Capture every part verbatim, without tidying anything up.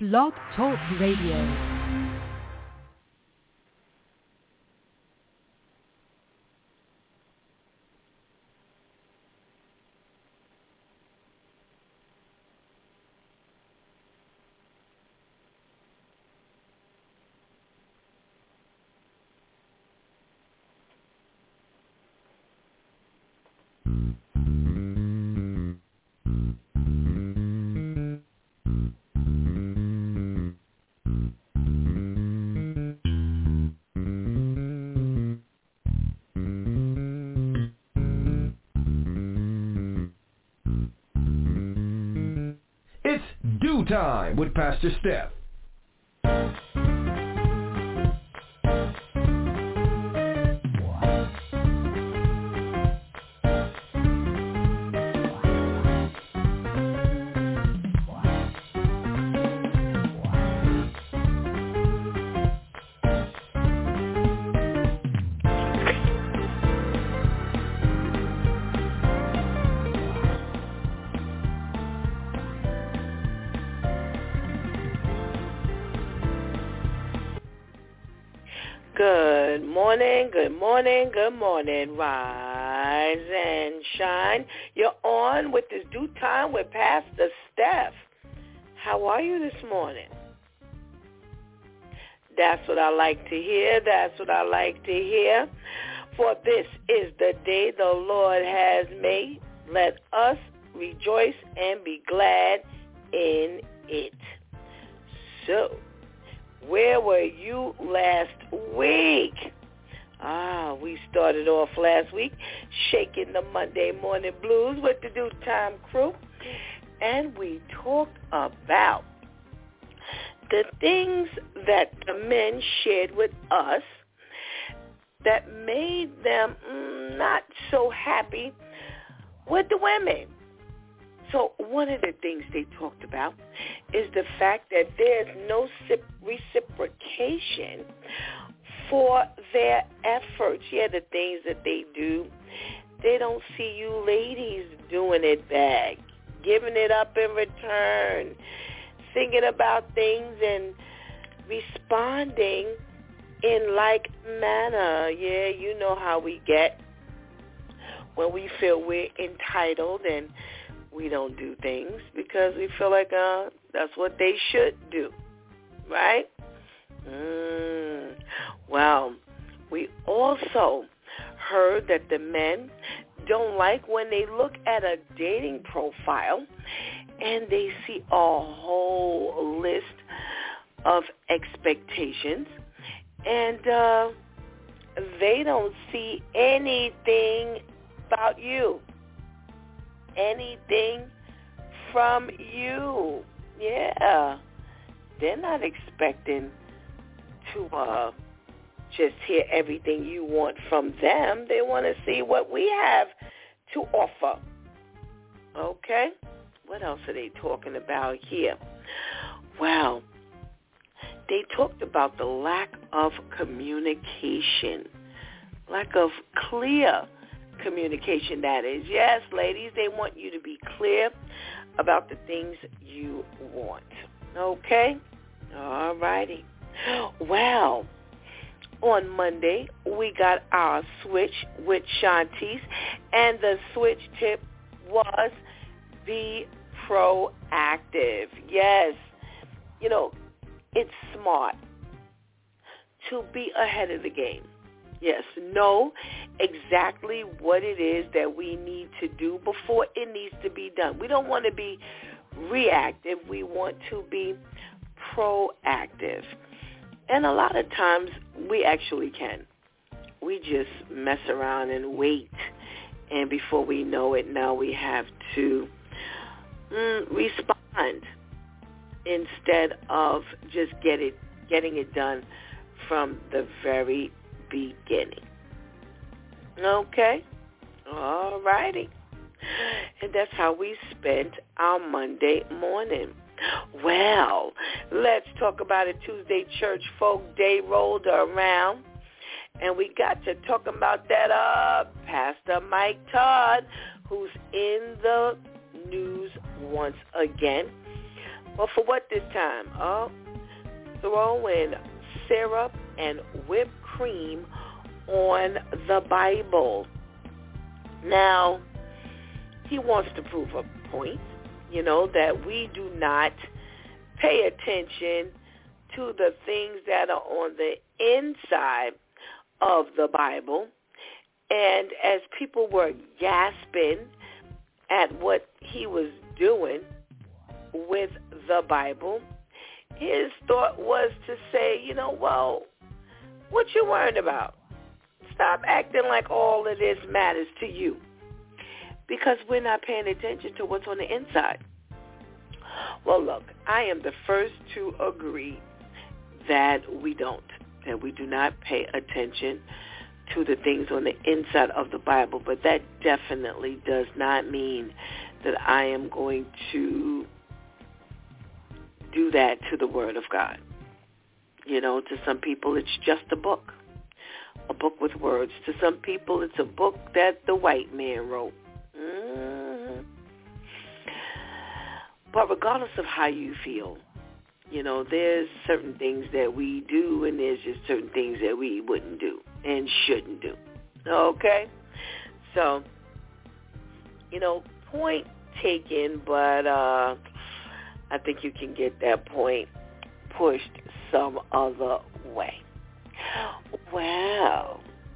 Blog Talk Radio. Time with Pastor Steph. Good morning, good morning, good morning. Rise and shine. You're on with this Due Time with Pastor Steph. How are you this morning? That's what I like to hear. That's what I like to hear. For this is the day the Lord has made. Let us rejoice and be glad in it. So, where were you last week? Ah, we started off last week shaking the Monday morning blues with the Due Time crew. And we talked about the things that the men shared with us that made them mm, not so happy with the women. So one of the things they talked about is the fact that there's no reciprocation for their efforts. Yeah, the things that they do, they don't see you ladies doing it back, giving it up in return, thinking about things and responding in like manner. Yeah, you know how we get when we feel we're entitled and we don't do things because we feel like uh, that's what they should do, right? Mm. Well, we also heard that the men don't like when they look at a dating profile and they see a whole list of expectations and uh, they don't see anything about you. Anything from you. Yeah. They're not expecting to uh, just hear everything you want from them. They want to see what we have to offer. Okay? What else are they talking about here? Well, they talked about the lack of communication, lack of clear communication, that is. Yes, ladies, they want you to be clear about the things you want. Okay? All righty. Well, on Monday, we got our switch with Shantice, and the switch tip was be proactive. Yes. You know, it's smart to be ahead of the game. Yes, know exactly what it is that we need to do before it needs to be done. We don't want to be reactive. We want to be proactive. And a lot of times we actually can. We just mess around and wait. And before we know it, now we have to mm, respond instead of just get it, getting it done from the very beginning. Okay? All righty. And that's how we spent our Monday morning. Well, let's talk about it. Tuesday Church Folk Day rolled around, and we got to talk about that uh, Pastor Mike Todd, who's in the news once again Well, for what this time? Oh, throw in syrup and whipped cream on the Bible. Now, he wants to prove a point, you know, that we do not pay attention to the things that are on the inside of the Bible. And as people were gasping at what he was doing with the Bible, his thought was to say, you know, well, what you worried about? Stop acting like all of this matters to you, because we're not paying attention to what's on the inside. Well, look, I am the first to agree that we don't, that we do not pay attention to the things on the inside of the Bible, but that definitely does not mean that I am going to do that to the Word of God. You know, to some people it's just a book, a book with words. To some people it's a book that the white man wrote. Mm-hmm. But regardless of how you feel, you know, there's certain things that we do and there's just certain things that we wouldn't do and shouldn't do. Okay? So, you know, point taken, but uh, I think you can get that point pushed some other way. Well,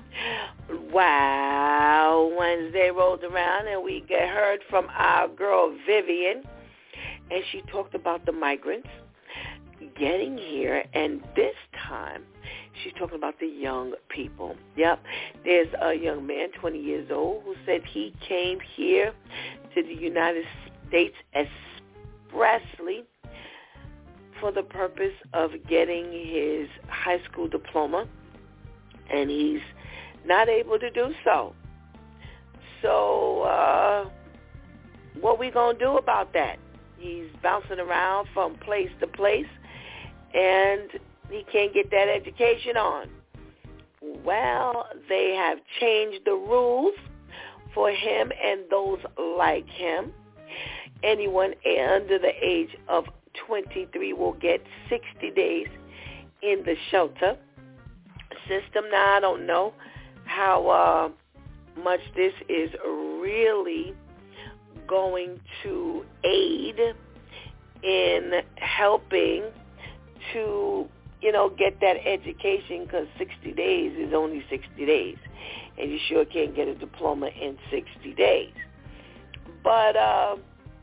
wow, Wednesday rolled around and we get heard from our girl Vivian, and she talked about the migrants getting here, and this time she's talking about the young people. Yep, there's a young man, twenty years old, who said he came here to the United States expressly for the purpose of getting his high school diploma, and he's not able to do so. So uh, what we going to do about that? He's bouncing around from place to place, and he can't get that education on. Well, they have changed the rules for him and those like him. Anyone under the age of twenty-three will get sixty days in the shelter system. Now, I don't know how uh, much this is really going to aid in helping to, you know, get that education, because sixty days is only sixty days, and you sure can't get a diploma in sixty days. But uh,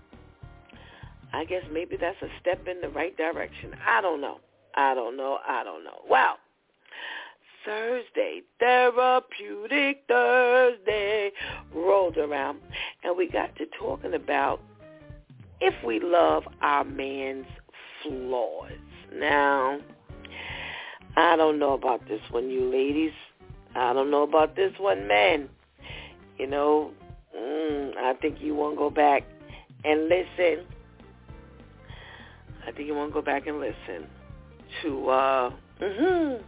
I guess maybe that's a step in the right direction. I don't know. I don't know. I don't know. Well, Thursday, Therapeutic Thursday, rolled around, and we got to talking about if we love our man's flaws. Now, I don't know about this one, you ladies. I don't know about this one, men. You know, mm, I think you want to go back and listen. I think you want to go back and listen to uh, mm-hmm,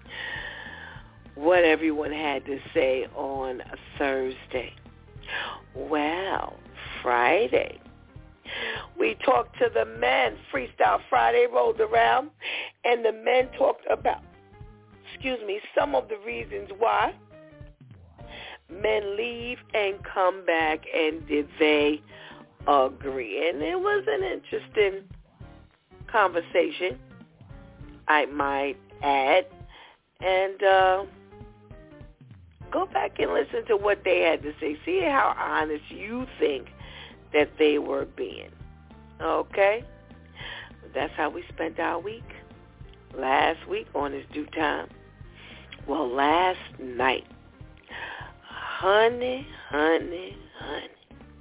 what everyone had to say on Thursday. Well, Friday, we talked to the men. Freestyle Friday rolled around, and the men talked about, excuse me, some of the reasons why men leave and come back, and did they agree? And it was an interesting conversation, I might add. And uh, go back and listen to what they had to say. See how honest you think that they were being. Okay? That's how we spent our week. Last week on It's Due Time. Well, last night, honey, honey, honey,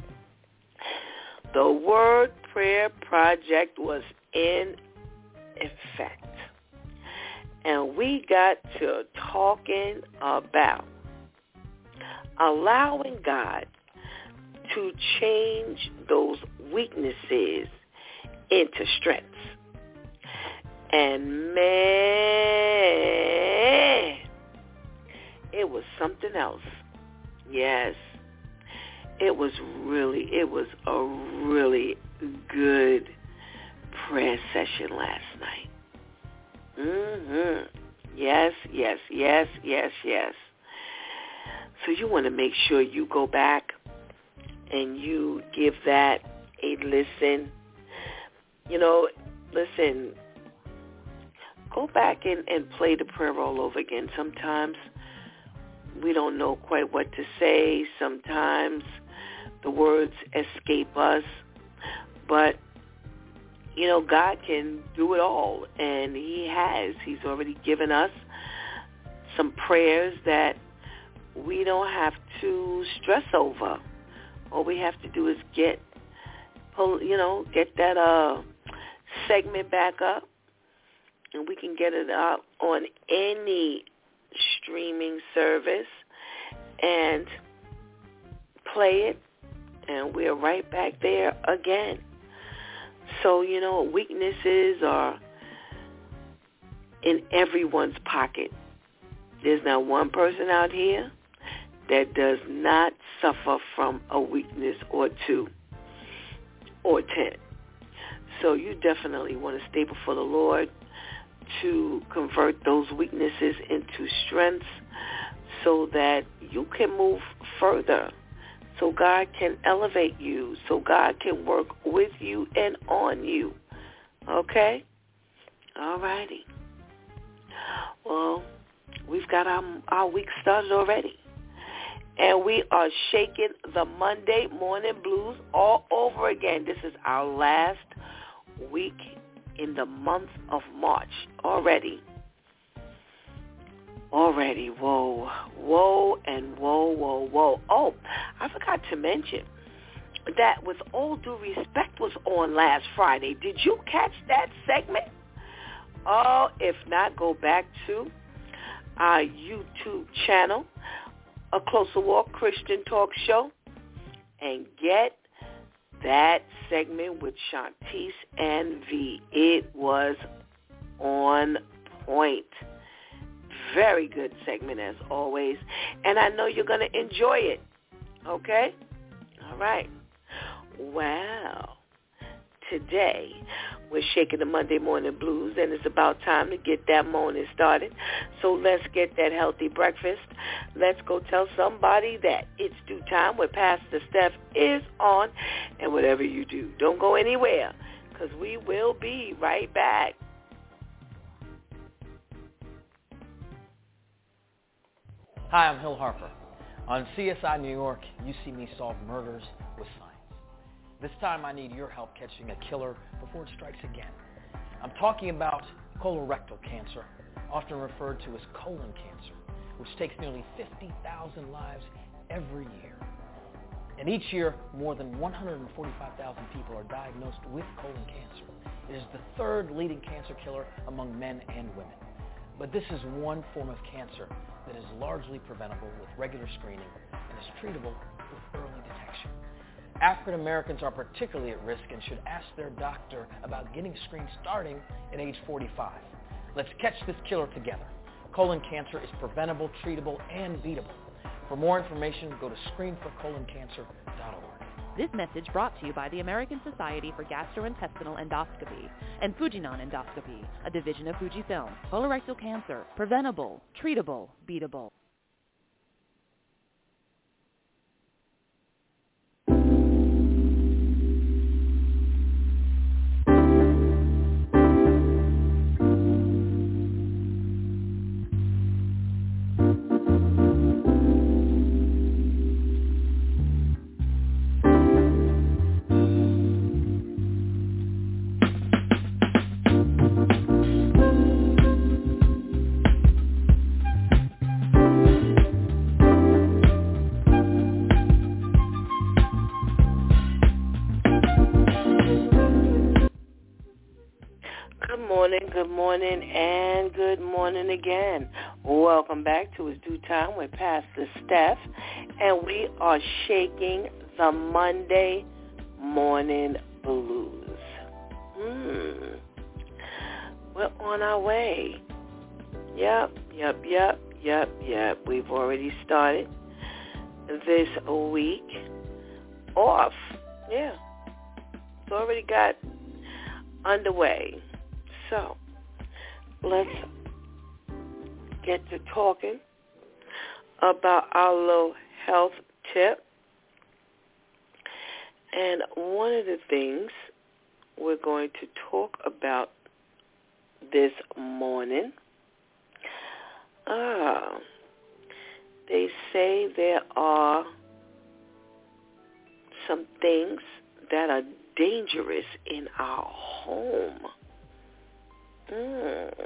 the Word Prayer Project was in effect. And we got to talking about allowing God to change those weaknesses into strengths. And man, it was something else. Yes, it was really, it was a really good prayer session last night. Mm-hmm. Yes, yes, yes, yes, yes. So you want to make sure you go back and you give that a listen. You know, listen, go back and, and play the prayer all over again. Sometimes we don't know quite what to say. Sometimes the words escape us. But, you know, God can do it all, and he has. He's already given us some prayers that we don't have to stress over. All we have to do is get, pull, you know, get that uh, segment back up, and we can get it up on any streaming service and play it, and we're right back there again. So, you know, weaknesses are in everyone's pocket. There's not one person out here that does not suffer from a weakness or two or ten. So you definitely want to stay before the Lord to convert those weaknesses into strengths so that you can move further, so God can elevate you, so God can work with you and on you. Okay? All righty. Well, we've got our, our week started already. And we are shaking the Monday morning blues all over again. This is our last week in the month of March already. Already, whoa, whoa, and whoa, whoa, whoa. Oh, I forgot to mention that With All Due Respect was on last Friday. Did you catch that segment? Oh, if not, go back to our YouTube channel, A Closer Walk Christian Talk Show, and get that segment with Shantice and V. It was on point. Very good segment as always, and I know you're going to enjoy it. Okay? All right. Well, today we're shaking the Monday morning blues, and it's about time to get that morning started. So let's get that healthy breakfast. Let's go tell somebody that it's due time where Pastor Steph is on, and whatever you do, don't go anywhere, because we will be right back. Hi, I'm Hill Harper. On C S I New York, you see me solve murders with science. This time I need your help catching a killer before it strikes again. I'm talking about colorectal cancer, often referred to as colon cancer, which takes nearly fifty thousand lives every year. And each year, more than one hundred forty-five thousand people are diagnosed with colon cancer. It is the third leading cancer killer among men and women. But this is one form of cancer that is largely preventable with regular screening and is treatable with early detection. African Americans are particularly at risk and should ask their doctor about getting screened starting at age forty-five. Let's catch this killer together. Colon cancer is preventable, treatable, and beatable. For more information, go to screen for colon cancer dot org. This message brought to you by the American Society for Gastrointestinal Endoscopy and Fujinon Endoscopy, a division of Fujifilm. Colorectal cancer, preventable, treatable, beatable. Good morning, and good morning again. Welcome back to It's Due Time with Pastor Steph, and we are shaking the Monday morning blues. Hmm. We're on our way. Yep, yep, yep, yep, yep. We've already started this week off. Yeah. It's already got underway. So let's get to talking about our little health tip. And one of the things we're going to talk about this morning, ah, they say there are some things that are dangerous in our home. Mm.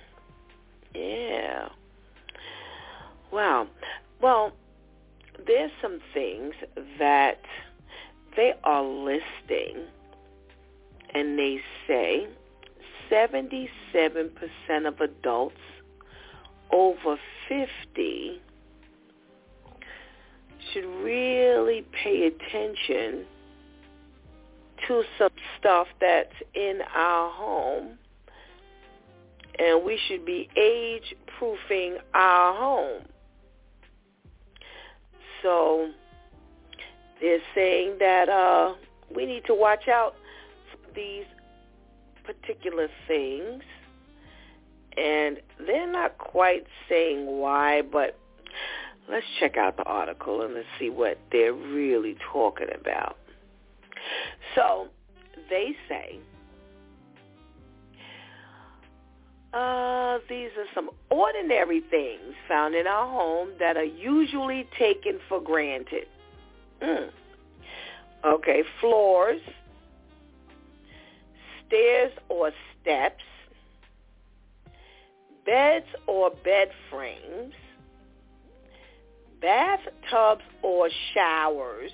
Yeah. Wow. Well, there's some things that they are listing, and they say seventy-seven percent of adults over fifty should really pay attention to some stuff that's in our home, and we should be age-proofing our home. So they're saying that uh, we need to watch out for these particular things, and they're not quite saying why, but let's check out the article and let's see what they're really talking about. So they say uh, these are some ordinary things found in our home that are usually taken for granted. Mm. Okay, floors, stairs or steps, beds or bed frames, bathtubs or showers,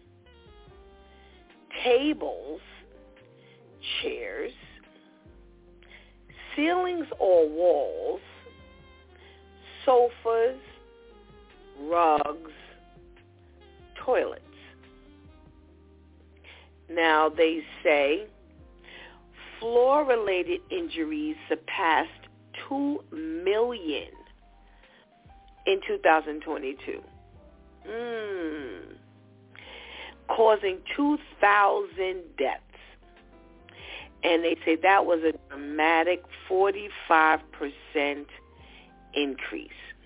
tables, chairs, ceilings or walls, sofas, rugs, toilets. Now they say floor-related injuries surpassed two million in two thousand twenty-two, mm. causing two thousand deaths. And they say that was a dramatic forty-five percent increase.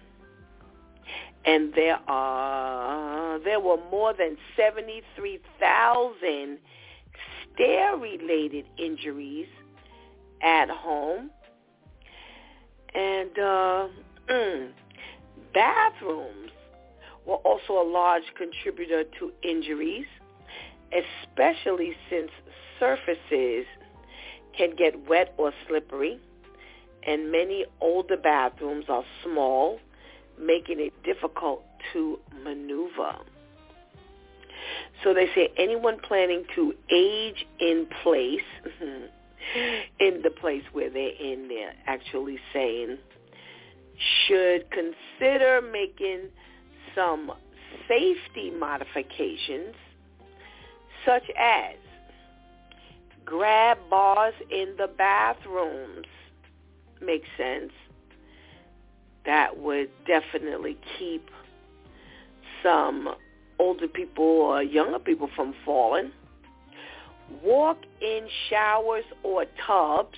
And there are there were more than seventy-three thousand stair-related injuries at home. And uh, mm, bathrooms were also a large contributor to injuries, especially since surfaces can get wet or slippery, and many older bathrooms are small, making it difficult to maneuver. So they say anyone planning to age in place, in the place where they're in, they're actually saying, should consider making some safety modifications, such as grab bars in the bathrooms. Makes sense. That would definitely keep some older people or younger people from falling. Walk-in showers or tubs,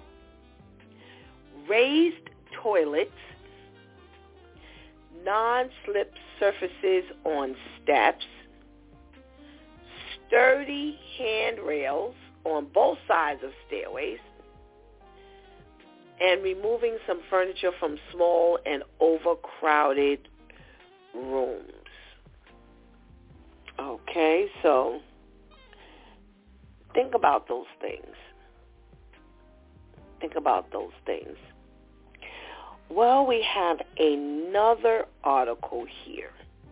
raised toilets, non-slip surfaces on steps, sturdy handrails on both sides of stairways, and removing some furniture from small and overcrowded rooms. Okay, so think about those things. Think about those things. Well, we have another article here.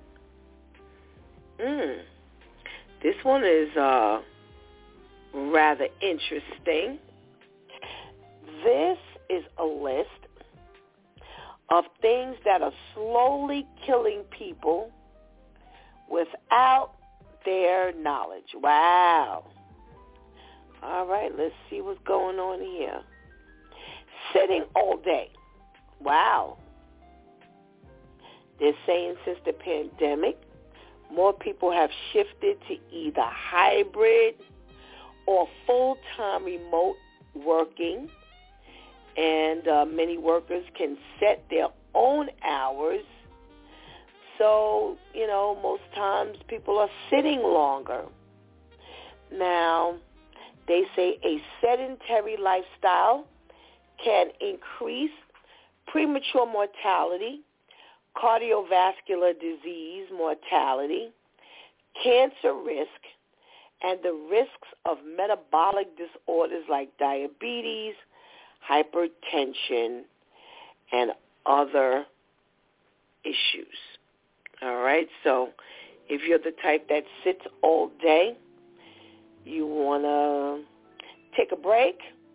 Mm. This one is uh, rather interesting. This is a list of things that are slowly killing people without their knowledge. Wow. All right, let's see what's going on here. Sitting all day. Wow. They're saying since the pandemic, more people have shifted to either hybrid or full-time remote working, and uh, many workers can set their own hours. So, you know, most times people are sitting longer. Now, they say a sedentary lifestyle can increase premature mortality, cardiovascular disease mortality, cancer risk, and the risks of metabolic disorders like diabetes, hypertension, and other issues. All right, so if you're the type that sits all day, you want to take a break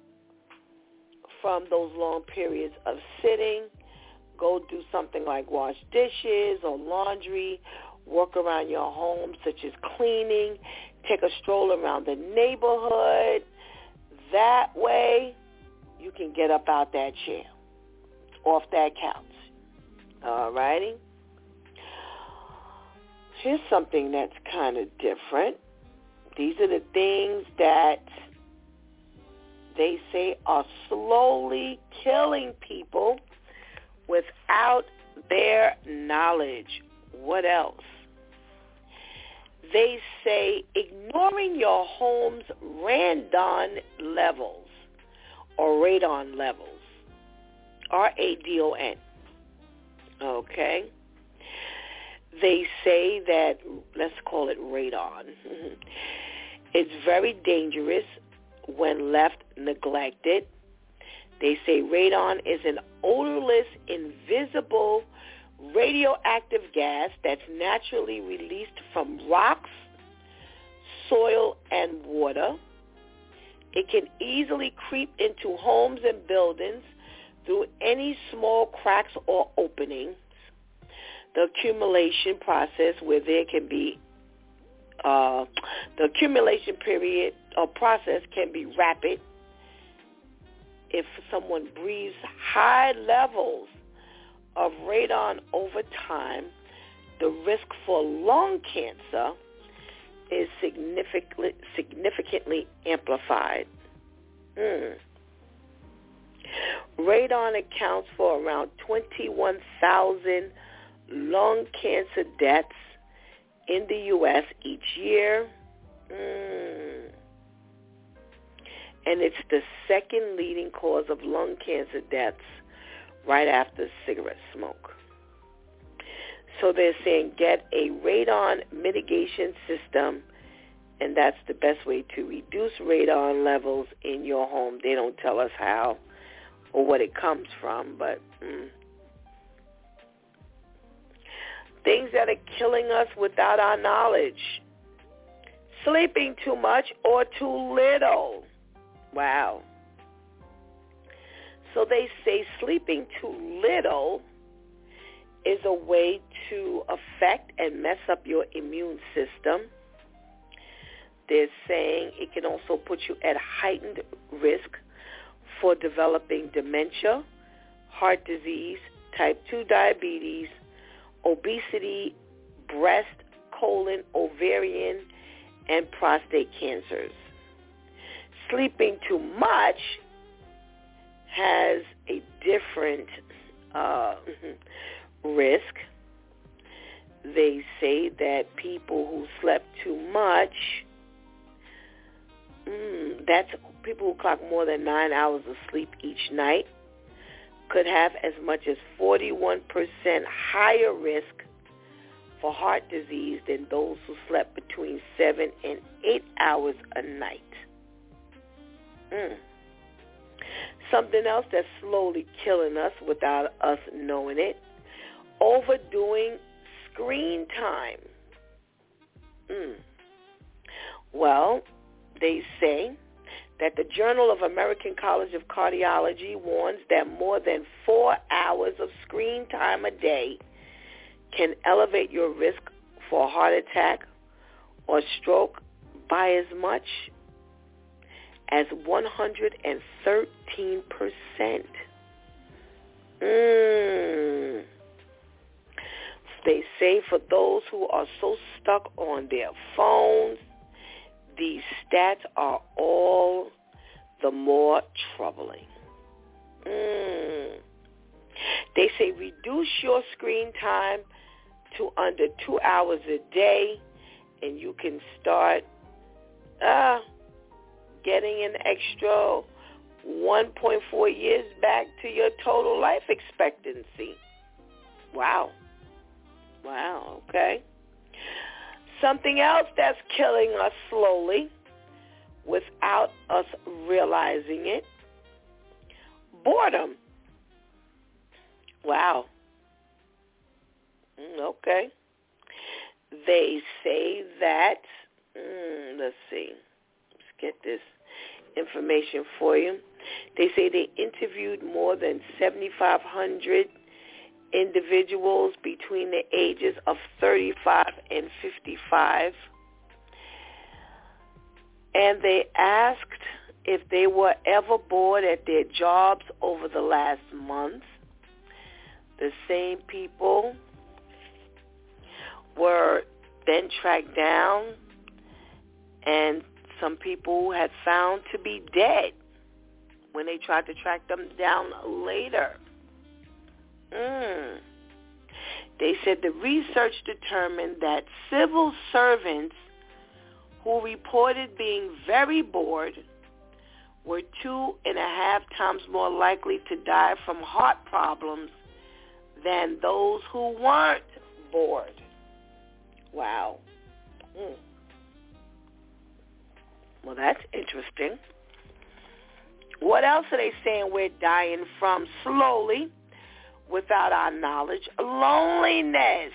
from those long periods of sitting. Go do something like wash dishes or laundry, work around your home, such as cleaning, take a stroll around the neighborhood. That way, you can get up out that chair, off that couch. All righty? Here's something that's kind of different. These are the things that they say are slowly killing people without their knowledge. What else? They say ignoring your home's radon levels or radon levels, R A D O N. Okay? They say that, let's call it radon. It's very dangerous when left neglected. They say radon is an odorless, invisible, radioactive gas that's naturally released from rocks, soil, and water. It can easily creep into homes and buildings through any small cracks or openings. The accumulation process where there can be, uh, the accumulation period or process can be rapid. If someone breathes high levels of radon over time, the risk for lung cancer is significantly, significantly amplified. Mm. Radon accounts for around twenty-one thousand lung cancer deaths in the U S each year. Mm. And it's the second leading cause of lung cancer deaths right after cigarette smoke. So they're saying get a radon mitigation system, and that's the best way to reduce radon levels in your home. They don't tell us how or what it comes from, but mm. things that are killing us without our knowledge. Sleeping too much or too little. Wow. So they say sleeping too little is a way to affect and mess up your immune system. They're saying it can also put you at heightened risk for developing dementia, heart disease, type two diabetes, obesity, breast, colon, ovarian, and prostate cancers. Sleeping too much has a different uh, risk. They say that people who slept too much, mm, that's people who clock more than nine hours of sleep each night, could have as much as forty-one percent higher risk for heart disease than those who slept between seven and eight hours a night. Mm. Something else that's slowly killing us without us knowing it, overdoing screen time. Mm. Well, they say that the Journal of American College of Cardiology warns that more than four hours of screen time a day can elevate your risk for a heart attack or stroke by as much as one hundred thirteen percent. Mm. They say for those who are so stuck on their phones, these stats are all the more troubling. Mm. They say reduce your screen time to under two hours a day, and you can start uh, getting an extra one point four years back to your total life expectancy. Wow. Wow, okay. Something else that's killing us slowly without us realizing it. Boredom. Wow. Mm, okay. They say that, mm, let's see, let's get this information for you. They say they interviewed more than seventy-five hundred individuals between the ages of thirty-five and fifty-five. And they asked if they were ever bored at their jobs over the last month. The same people were then tracked down, and some people had found to be dead when they tried to track them down later. Mm. They said the research determined that civil servants who reported being very bored were two and a half times more likely to die from heart problems than those who weren't bored. Wow. Mm. Well, that's interesting. What else are they saying we're dying from slowly without our knowledge? Loneliness.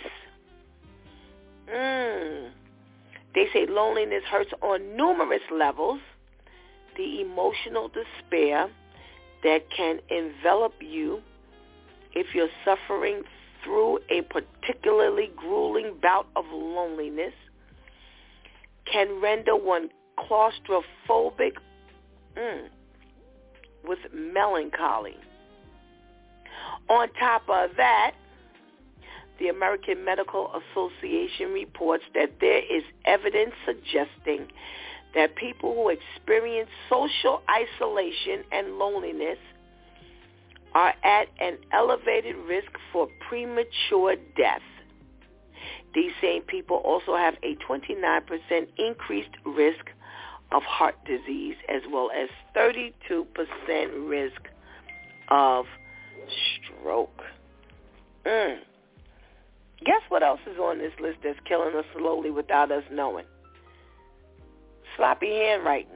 Mm. They say loneliness hurts on numerous levels. The emotional despair that can envelop you if you're suffering through a particularly grueling bout of loneliness can render one claustrophobic mm, with melancholy. On top of that, the American Medical Association reports that there is evidence suggesting that people who experience social isolation and loneliness are at an elevated risk for premature death. These same people also have a twenty-nine percent increased risk of heart disease, as well as thirty-two percent risk of stroke. Mm. Guess what else is on this list that's killing us slowly without us knowing? Sloppy handwriting.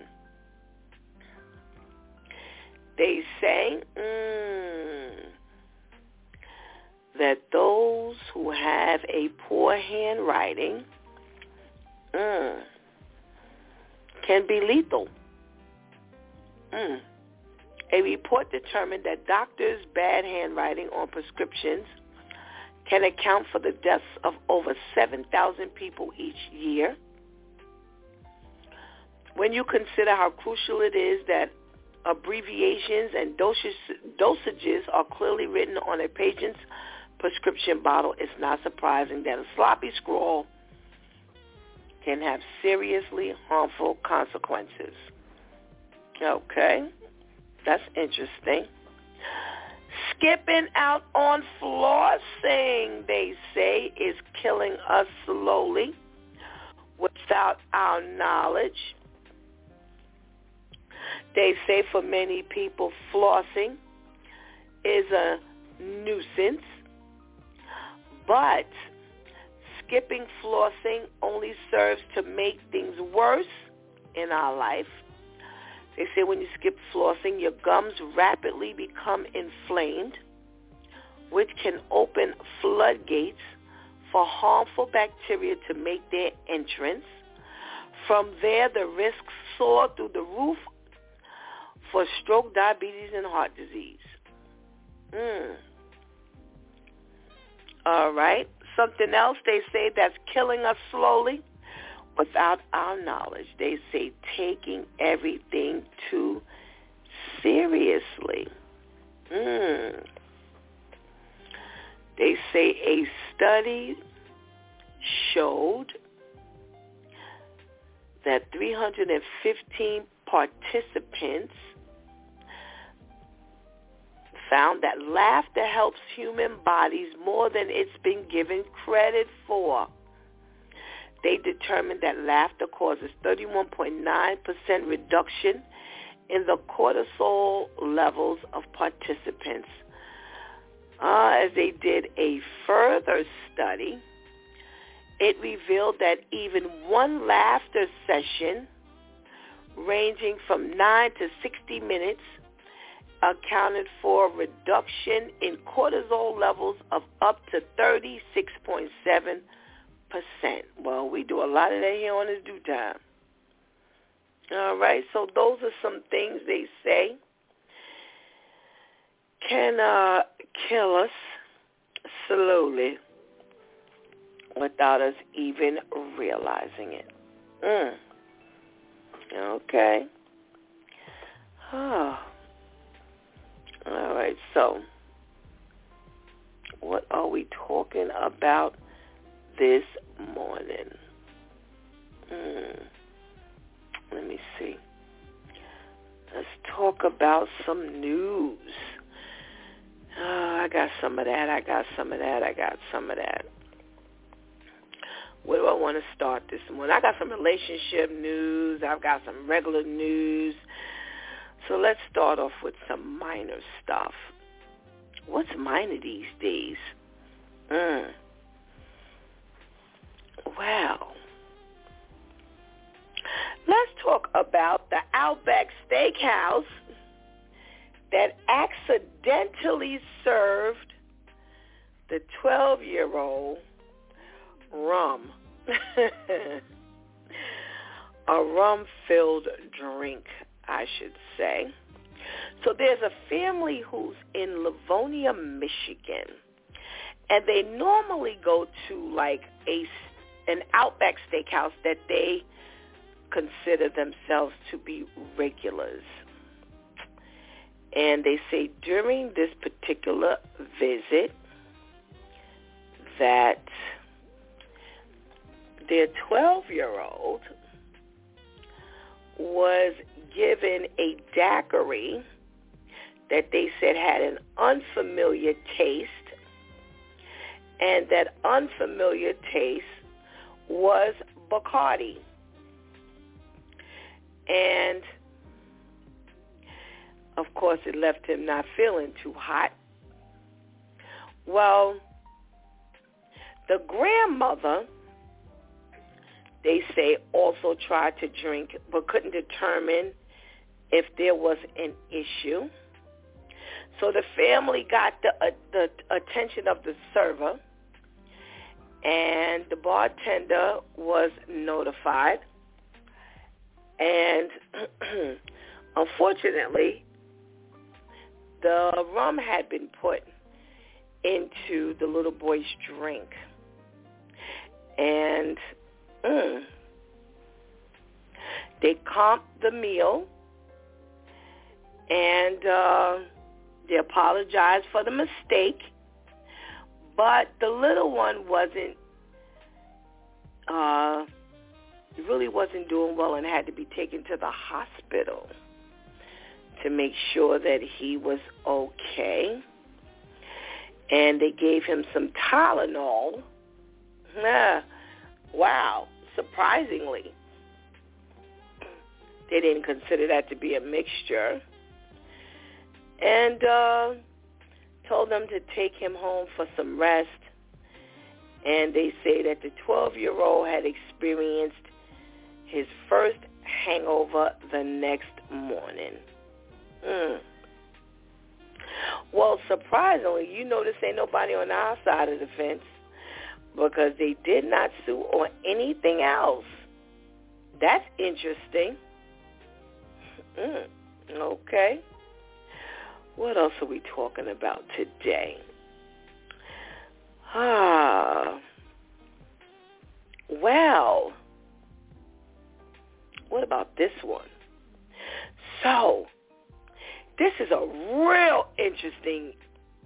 They say mm, that those who have a poor handwriting mm, can be lethal. Mm. A report determined that doctors' bad handwriting on prescriptions can account for the deaths of over seven thousand people each year. When you consider how crucial it is that abbreviations and dosages are clearly written on a patient's prescription bottle, it's not surprising that a sloppy scrawl can have seriously harmful consequences. Okay, that's interesting. Skipping out on flossing, they say, is killing us slowly without our knowledge. They say for many people, flossing is a nuisance, but skipping flossing only serves to make things worse in our life. They say when you skip flossing, your gums rapidly become inflamed, which can open floodgates for harmful bacteria to make their entrance. From there, the risks soar through the roof for stroke, diabetes, and heart disease. Mm. All right. Something else they say that's killing us slowly without our knowledge. They say taking everything too seriously. Mm. They say a study showed that three hundred fifteen participants found that laughter helps human bodies more than it's been given credit for. They determined that laughter causes thirty-one point nine percent reduction in the cortisol levels of participants. Uh, as they did a further study, it revealed that even one laughter session ranging from nine to sixty minutes accounted for a reduction in cortisol levels of up to thirty-six point seven percent. Well, we do a lot of that here on this due time. All right, so those are some things they say can uh, kill us slowly without us even realizing it. Mm. Okay. Oh. All right, so what are we talking about this morning? Mm. Let me see. Let's talk about some news. Oh, I got some of that. I got some of that. I got some of that. Where do I want to start this morning? I got some relationship news. I've got some regular news. So let's start off with some minor stuff. What's minor these days? Mm. Well, let's talk about the Outback Steakhouse that accidentally served the twelve-year-old rum. A rum-filled drink, I should say. So there's a family who's in Livonia, Michigan, and they normally go to like a an Outback Steakhouse that they consider themselves to be regulars. And they say during this particular visit that their twelve-year-old was given a daiquiri that they said had an unfamiliar taste, and that unfamiliar taste was Bacardi. And, of course, it left him not feeling too hot. Well, the grandmother, they say, also tried to drink but couldn't determine if there was an issue. So the family got the, uh, the attention of the server, and the bartender was notified. And unfortunately, the rum had been put into the little boy's drink. And mm, they comped the meal, and uh, they apologized for the mistake. But the little one wasn't, uh, really wasn't doing well and had to be taken to the hospital to make sure that he was okay. And they gave him some Tylenol. Ah, wow, surprisingly. They didn't consider that to be a mixture. And uh, told them to take him home for some rest. And they say that the twelve-year-old had experienced his first hangover the next morning. Mm. Well, surprisingly, you notice ain't nobody on our side of the fence, because they did not sue or anything else. That's interesting. Mm. Okay. What else are we talking about today? Ah, well, what about this one? So, this is a real interesting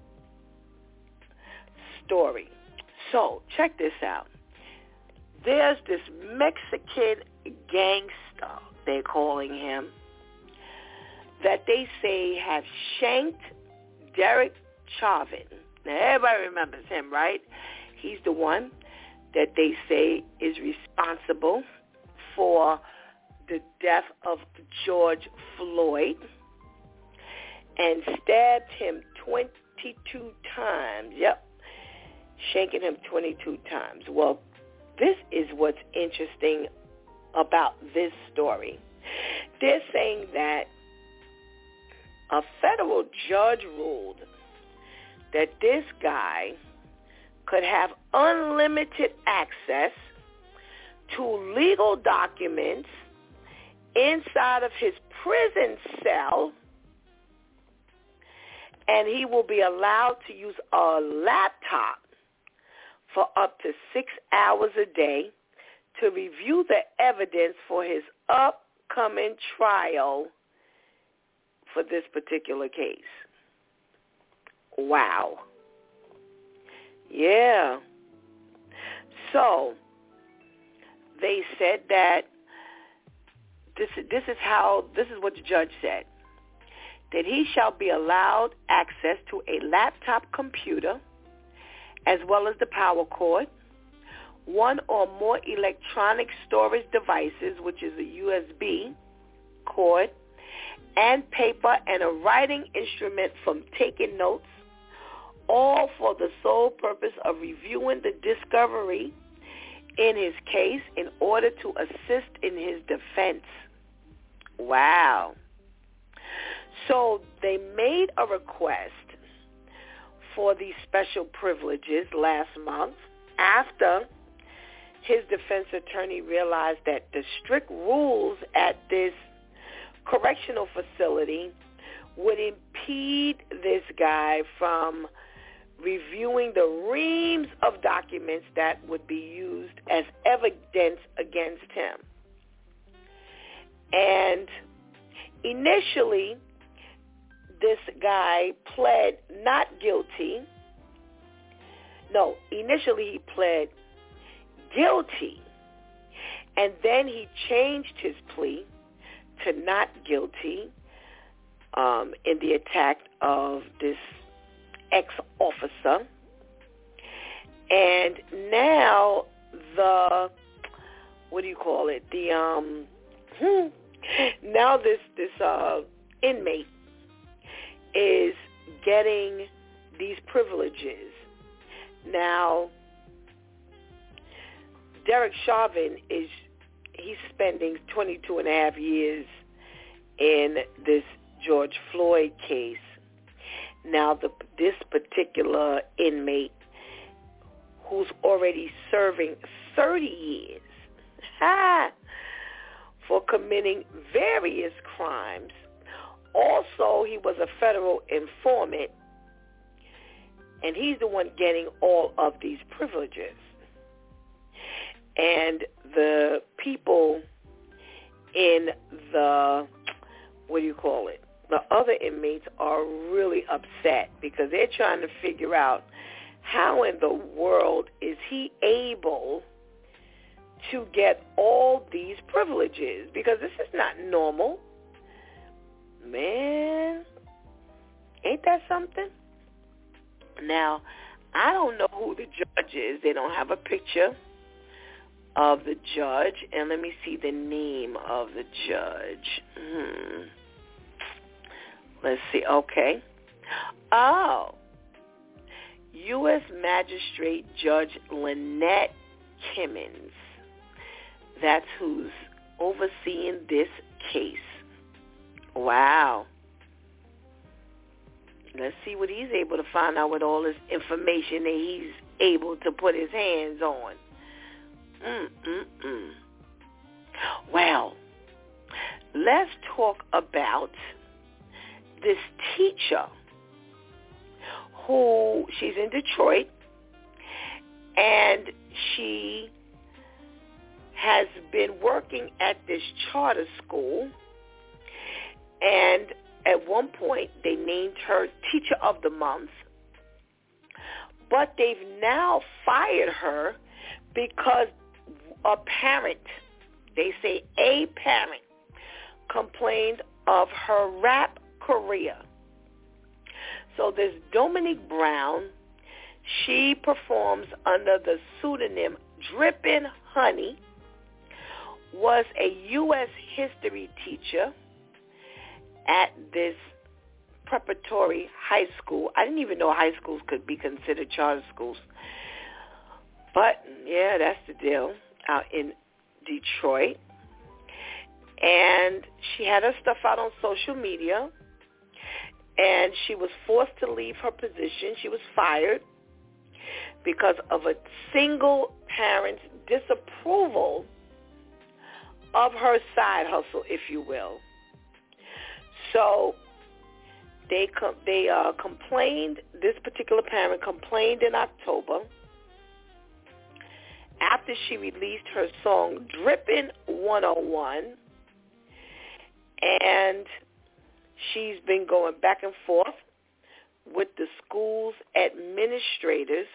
story. So, check this out. There's this Mexican gangster, they're calling him, that they say have shanked, Derek Chauvin. Now, everybody remembers him, right? He's the one that they say is responsible for the death of George Floyd and stabbed him twenty-two times. Yep, shanking him twenty-two times. Well, this is what's interesting about this story. They're saying that a federal judge ruled that this guy could have unlimited access to legal documents inside of his prison cell, and he will be allowed to use a laptop for up to six hours a day to review the evidence for his upcoming trial for this particular case. Wow. Yeah. So they said that this this is how this is what the judge said, that he shall be allowed access to a laptop computer as well as the power cord, one or more electronic storage devices, which is a U S B cord, and paper and a writing instrument from taking notes, all for the sole purpose of reviewing the discovery in his case in order to assist in his defense. Wow. So they made a request for these special privileges last month after his defense attorney realized that the strict rules at this correctional facility would impede this guy from reviewing the reams of documents that would be used as evidence against him. And initially, this guy pled not guilty. No, initially he pled guilty, and then he changed his plea to not guilty um, in the attack of this ex-officer. And now the, what do you call it? The um, hmm, now this this uh, inmate is getting these privileges. Now, Derek Chauvin is he's spending twenty-two and a half years in this George Floyd case. Now, the, this particular inmate, who's already serving thirty years ha, for committing various crimes. Also, he was a federal informant, and he's the one getting all of these privileges. And the people in the, what do you call it, the other inmates are really upset because they're trying to figure out how in the world is he able to get all these privileges, because this is not normal. Man, ain't that something? Now, I don't know who the judge is. They don't have a picture of the judge. And let me see the name of the judge. Hmm. Let's see. Okay. Oh. U S Magistrate Judge Lynette Kimmons. That's who's overseeing this case. Wow. Let's see what he's able to find out with all this information that he's able to put his hands on. Mm-mm-mm. Well, let's talk about this teacher who, she's in Detroit, and she has been working at this charter school, and at one point they named her Teacher of the Month, but they've now fired her because a parent, they say a parent, complained of her rap career. So there's Dominique Brown. She performs under the pseudonym Drippin' Honey, was a U S history teacher at this preparatory high school. I didn't even know high schools could be considered charter schools. But, yeah, that's the deal, out in Detroit. And she had her stuff out on social media, and she was forced to leave her position. She was fired because of a single parent's disapproval of her side hustle, if you will. So they com- they uh, complained, this particular parent complained in October after she released her song Drippin' one oh one, and she's been going back and forth with the school's administrators,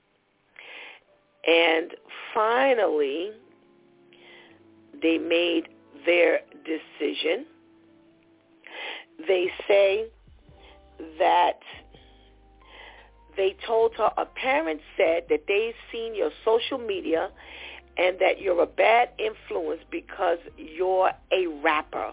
and finally they made their decision. They say that they told her, a parent said that they've seen your social media and that you're a bad influence because you're a rapper.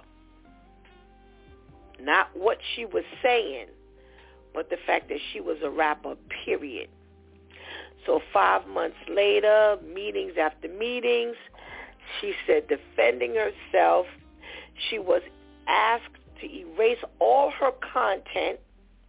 Not what she was saying, but the fact that she was a rapper, period. So five months later, meetings after meetings, she said, defending herself, she was asked to erase all her content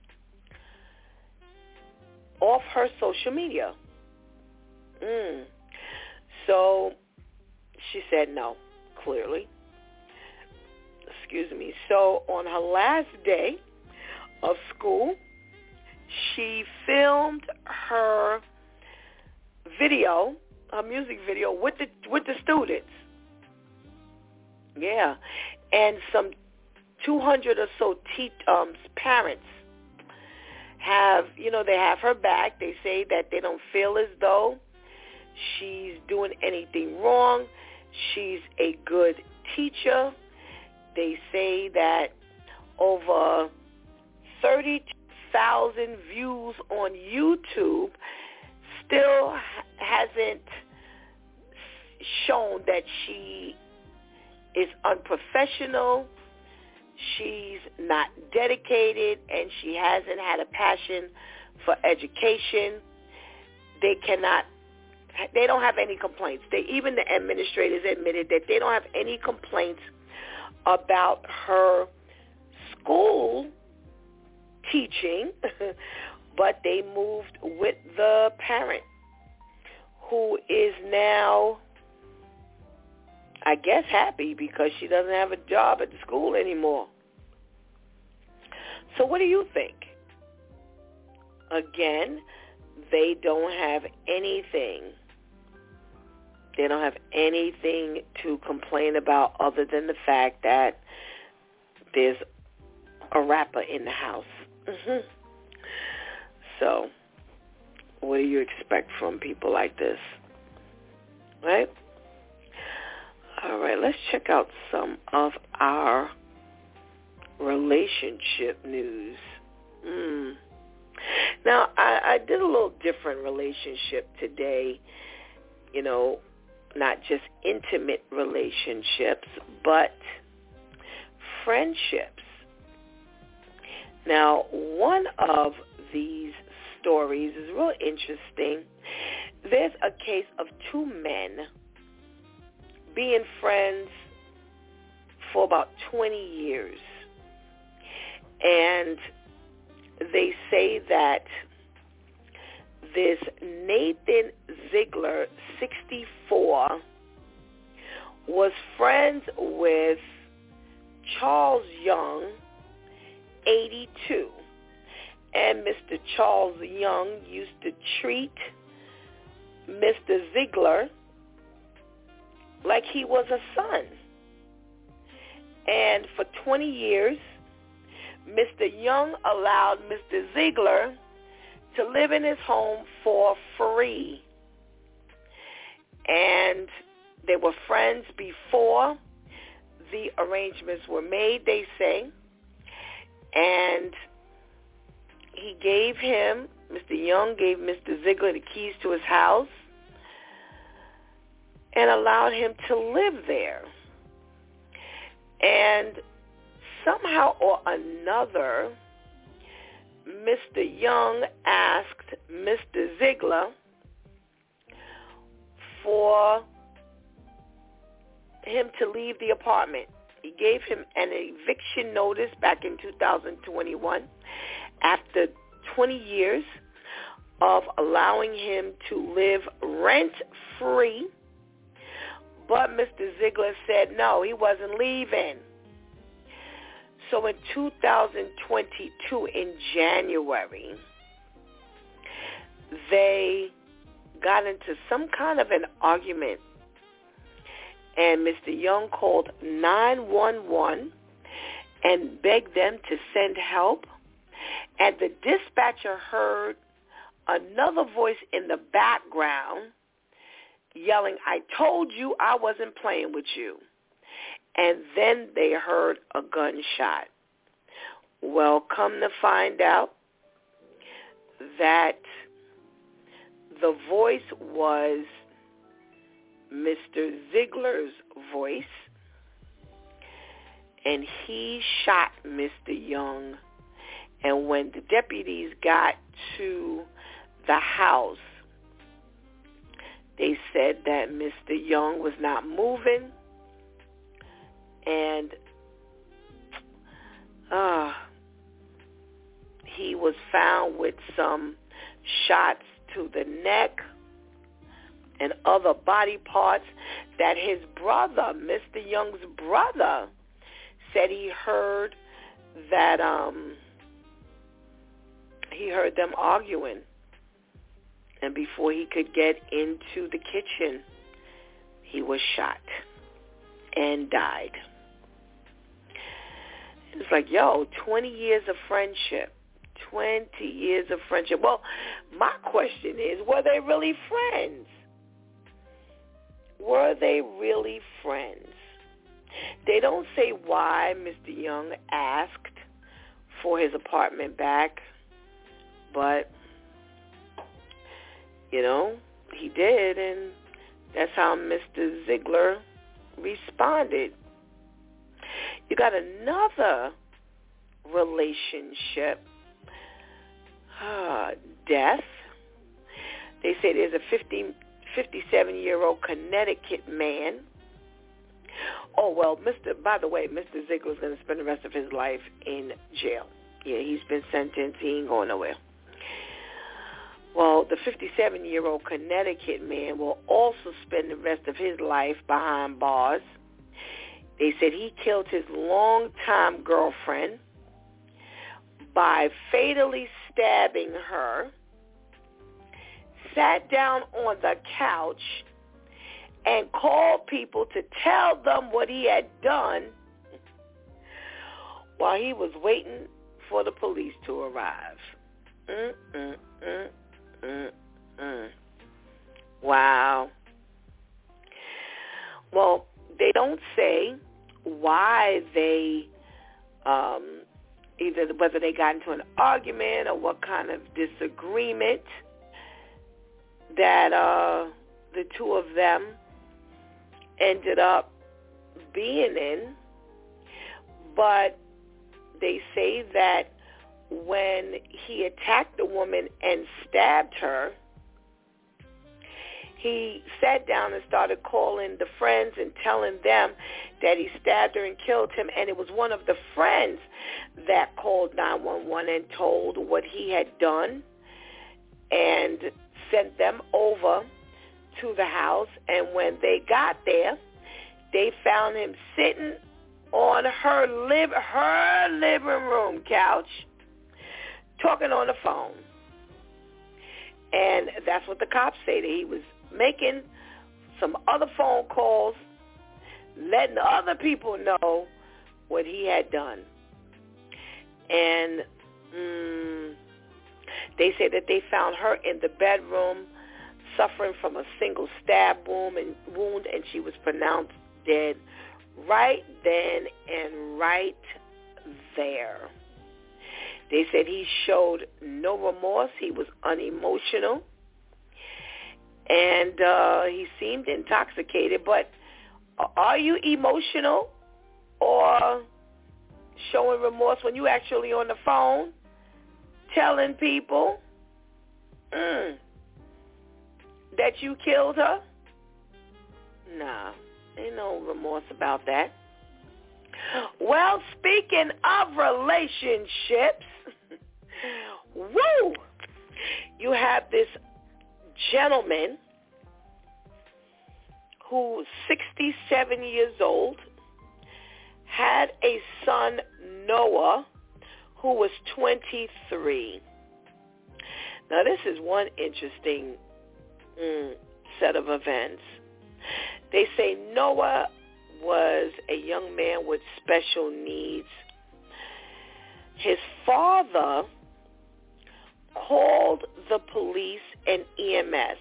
off her social media. Mm. So she said no, clearly. Excuse me. So on her last day of school, she filmed her video, her music video with the with the students. Yeah, and some two hundred or so te- um, parents have, you know, they have her back. They say that they don't feel as though she's doing anything wrong. She's a good teacher. They say that over thirty thousand views on YouTube still hasn't shown that she is unprofessional, she's not dedicated, and she hasn't had a passion for education. They cannot, they don't have any complaints. They, even the administrators admitted that they don't have any complaints about her school teaching, but they moved with the parent, who is now, I guess, happy because she doesn't have a job at the school anymore. So what do you think? Again, they don't have anything. They don't have anything to complain about other than the fact that there's a rapper in the house. Mm-hmm. So what do you expect from people like this? Right? All right, let's check out some of our relationship news. Mm. Now, I, I did a little different relationship today, you know, not just intimate relationships, but friendships. Now, one of these stories is real interesting. There's a case of two men being friends for about twenty years. And they say that this Nathan Ziegler, sixty-four, was friends with Charles Young, eighty-two. And Mister Charles Young used to treat Mister Ziegler like he was a son. And for twenty years, Mister Young allowed Mister Ziegler to live in his home for free. And they were friends before the arrangements were made, they say. And he gave him, Mister Young gave Mister Ziegler the keys to his house and allowed him to live there. And somehow or another, Mister Young asked Mister Ziegler for him to leave the apartment. He gave him an eviction notice back in two thousand twenty-one after twenty years of allowing him to live rent-free. But Mister Ziegler said no, he wasn't leaving. So in two thousand twenty-two, in January, they got into some kind of an argument, and Mister Young called nine one one and begged them to send help. And the dispatcher heard another voice in the background yelling, "I told you I wasn't playing with you." And then they heard a gunshot. Well, come to find out that the voice was Mister Ziegler's voice, and he shot Mister Young. And when the deputies got to the house, they said that Mister Young was not moving, and uh, he was found with some shots to the neck and other body parts that his brother, Mister Young's brother, said he heard that um, he heard them arguing. And before he could get into the kitchen, he was shot and died. It's like, yo, twenty years of friendship. twenty years of friendship. Well, my question is, were they really friends? Were they really friends? They don't say why Mister Young asked for his apartment back, but, you know, he did, and that's how Mister Ziegler responded. You got another relationship, uh, death. They say there's a fifty, fifty-seven-year-old Connecticut man. Oh, well, Mister By the way, Mister Ziegler's going to spend the rest of his life in jail. Yeah, he's been sentenced. He ain't going nowhere. Well, the fifty-seven-year-old Connecticut man will also spend the rest of his life behind bars. They said he killed his longtime girlfriend by fatally stabbing her, sat down on the couch, and called people to tell them what he had done while he was waiting for the police to arrive. Mm, mm, mm, mm, mm. Wow. Well, they don't say why they, um, either whether they got into an argument or what kind of disagreement that uh, the two of them ended up being in. But they say that when he attacked the woman and stabbed her, he sat down and started calling the friends and telling them that he stabbed her and killed him. And it was one of the friends that called nine one one and told what he had done and sent them over to the house. And when they got there, they found him sitting on her liv- her living room couch talking on the phone. And that's what the cops say, that he was making some other phone calls, letting the other people know what he had done. And mm, they say that they found her in the bedroom suffering from a single stab wound, and, wound, and she was pronounced dead right then and right there. They said he showed no remorse. He was unemotional. And uh, he seemed intoxicated. But are you emotional or showing remorse when you actually on the phone telling people mm, that you killed her? Nah, ain't no remorse about that. Well, speaking of relationships, woo, you have this gentleman who's sixty-seven years old, had a son, Noah, who was twenty-three. Now, this is one interesting mm, set of events. They say Noah was a young man with special needs. His father called the police and E M S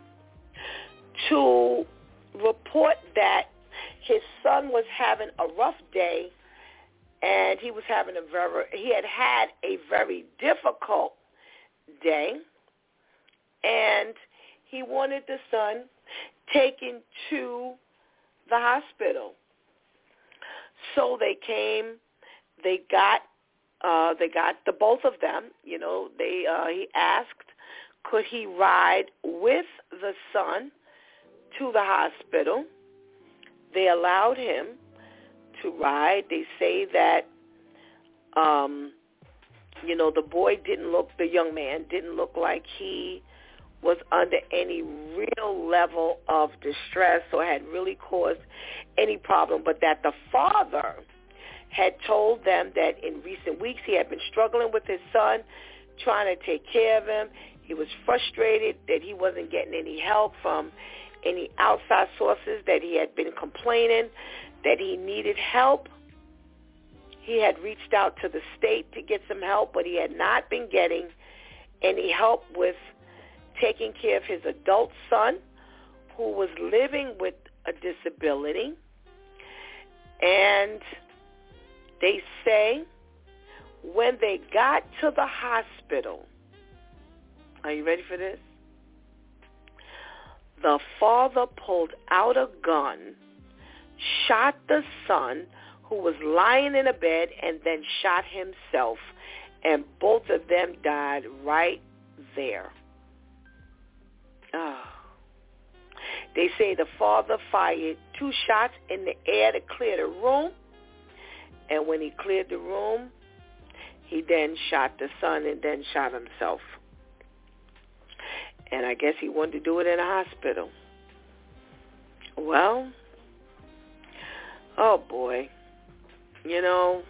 to report that his son was having a rough day, and he was having a very he had had a very difficult day, and he wanted the son taken to the hospital. So they came, they got uh, they got the both of them. You know, they uh, he asked, could he ride with the son to the hospital? They allowed him to ride. They say that, um, you know, the boy didn't look, the young man didn't look like he was under any real level of distress or had really caused any problem, but that the father had told them that in recent weeks he had been struggling with his son, trying to take care of him. He was frustrated that he wasn't getting any help from any outside sources, that he had been complaining that he needed help. He had reached out to the state to get some help, but he had not been getting any help with taking care of his adult son, who was living with a disability. And they say when they got to the hospital, are you ready for this? The father pulled out a gun, shot the son, who was lying in a bed, and then shot himself. And both of them died right there. Oh. They say the father fired two shots in the air to clear the room. And when he cleared the room, he then shot the son and then shot himself. And I guess he wanted to do it in a hospital. Well, oh boy. You know,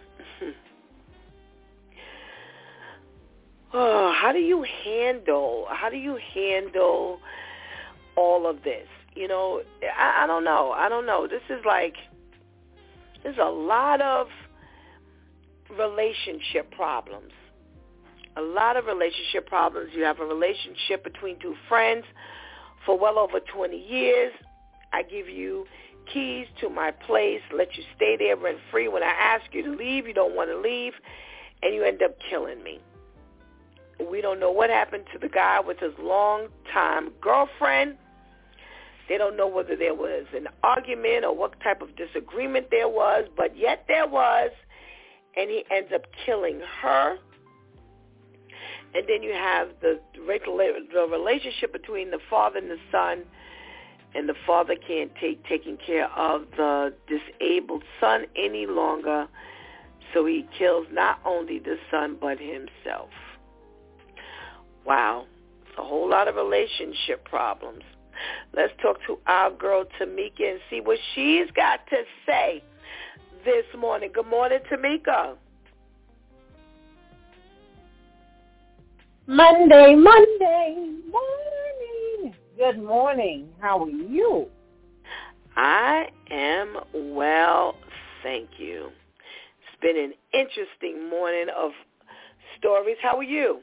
oh, how do you handle, how do you handle all of this? You know, I, I don't know. I don't know. This is like, there's a lot of relationship problems. A lot of relationship problems. You have a relationship between two friends for well over twenty years. I give you keys to my place, let you stay there rent-free. When I ask you to leave, you don't want to leave, and you end up killing me. We don't know what happened to the guy with his long-time girlfriend. They don't know whether there was an argument or what type of disagreement there was, but yet there was, and he ends up killing her. And then you have the, the relationship between the father and the son, and the father can't take taking care of the disabled son any longer, so he kills not only the son but himself. Wow, it's a whole lot of relationship problems. Let's talk to our girl Tamika and see what she's got to say this morning. Good morning, Tamika. Monday, Monday, morning. Good morning. How are you? I am well, thank you. It's been an interesting morning of stories. How are you?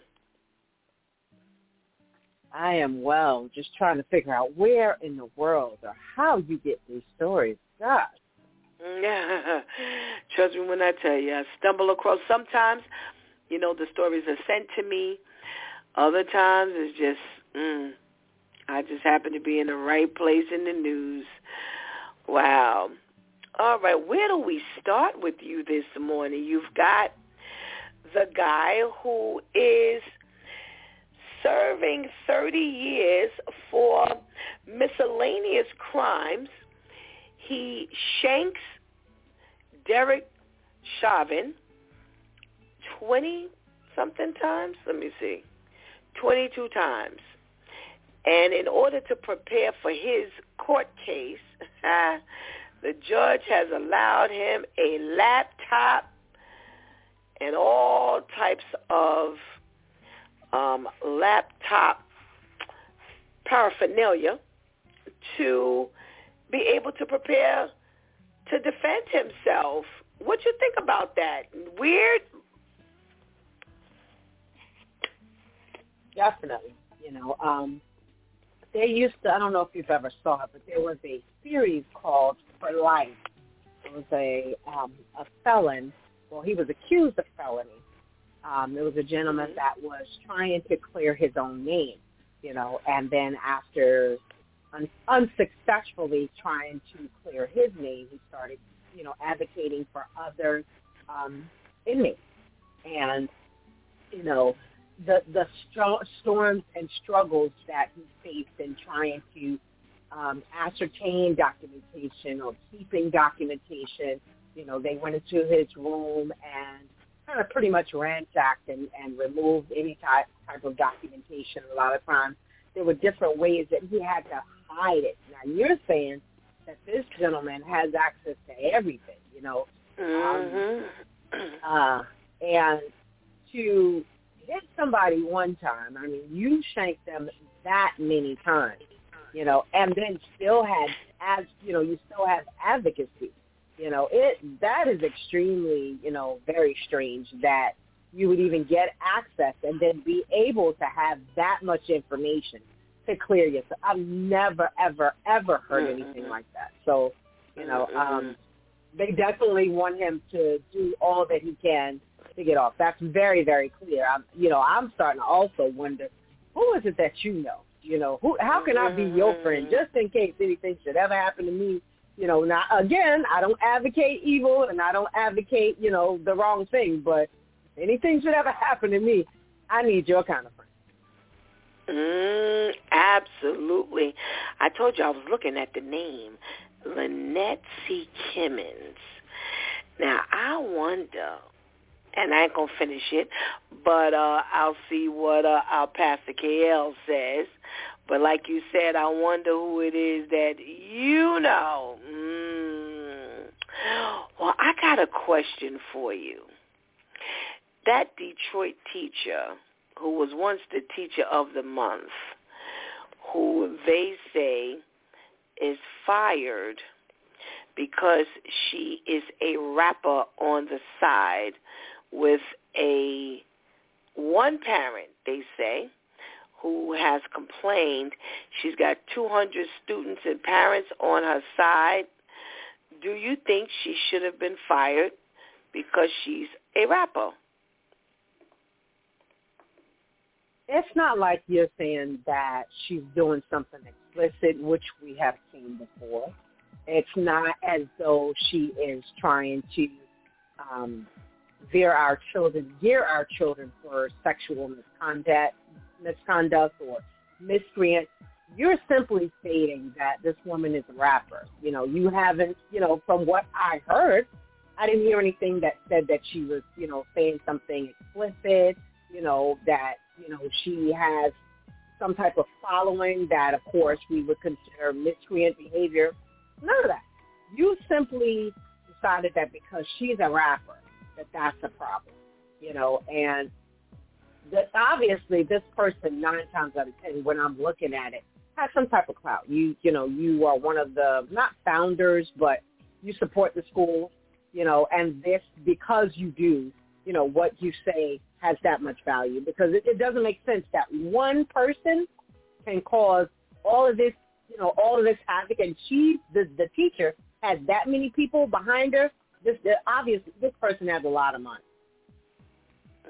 I am well. Just trying to figure out where in the world or how you get these stories. Gosh. Trust me when I tell you, I stumble across. Sometimes you know, the stories are sent to me. Other times it's just, mm, I just happen to be in the right place in the news. Wow. All right, where do we start with you this morning? You've got the guy who is serving thirty years for miscellaneous crimes. He shanks Derek Chauvin twenty-something times. Let me see. twenty-two times. And in order to prepare for his court case, the judge has allowed him a laptop and all types of um, laptop paraphernalia to be able to prepare to defend himself. What you think about that? Weird? Definitely. You know, um, they used to, I don't know if you've ever saw it, but there was a series called For Life. It was a um, a felon. Well, he was accused of felony. Um, there was a gentleman that was trying to clear his own name, you know, and then after un- unsuccessfully trying to clear his name, he started, you know, advocating for other um, inmates. And, you know, the the stro- storms and struggles that he faced in trying to um, ascertain documentation or keeping documentation. You know, they went into his room and kind of pretty much ransacked and, and removed any type, type of documentation. A lot of times there were different ways that he had to hide it. Now, you're saying that this gentleman has access to everything, you know. Mm-hmm. Um, uh, and to hit somebody one time, I mean, you shanked them that many times, you know, and then still had, as you know, you still have advocacy. You know, it that is extremely, you know, very strange that you would even get access and then be able to have that much information to clear yourself. I've never, ever, ever heard mm-hmm. anything like that. So, you know, mm-hmm. um, they definitely want him to do all that he can to get off. That's very, very clear. I'm, you know, I'm starting to also wonder, who is it that you know? You know, who? How can I be your friend just in case anything should ever happen to me? You know, now, again, I don't advocate evil and I don't advocate, you know, the wrong thing, but if anything should ever happen to me, I need your kind of friend. Mm, absolutely. I told you I was looking at the name, Lynette C. Kimmons. Now, I wonder, and I ain't going to finish it, but uh, I'll see what uh, our Pastor K L says. But like you said, I wonder who it is that you know. Mm. Well, I got a question for you. That Detroit teacher who was once the teacher of the month, who they say is fired because she is a rapper on the side with a one parent, they say, who has complained. She's got two hundred students and parents on her side. Do you think she should have been fired because she's a rapper? It's not like you're saying that she's doing something explicit, which we have seen before. It's not as though she is trying to um, veer our children, gear our children for sexual misconduct, misconduct or miscreant. You're simply stating that this woman is a rapper. You know, you haven't, you know, from what I heard, I didn't hear anything that said that she was, you know, saying something explicit, you know, that, you know, she has some type of following that, of course, we would consider miscreant behavior. None of that. You simply decided that because she's a rapper, that that's a problem, you know, and that obviously this person nine times out of ten, when I'm looking at it, has some type of clout. You, you know, you are one of the, not founders, but you support the school, you know, and this, because you do, you know, what you say has that much value, because it, it doesn't make sense that one person can cause all of this, you know, all of this havoc, and she, the, the teacher, has that many people behind her. This, obviously, this person has a lot of money.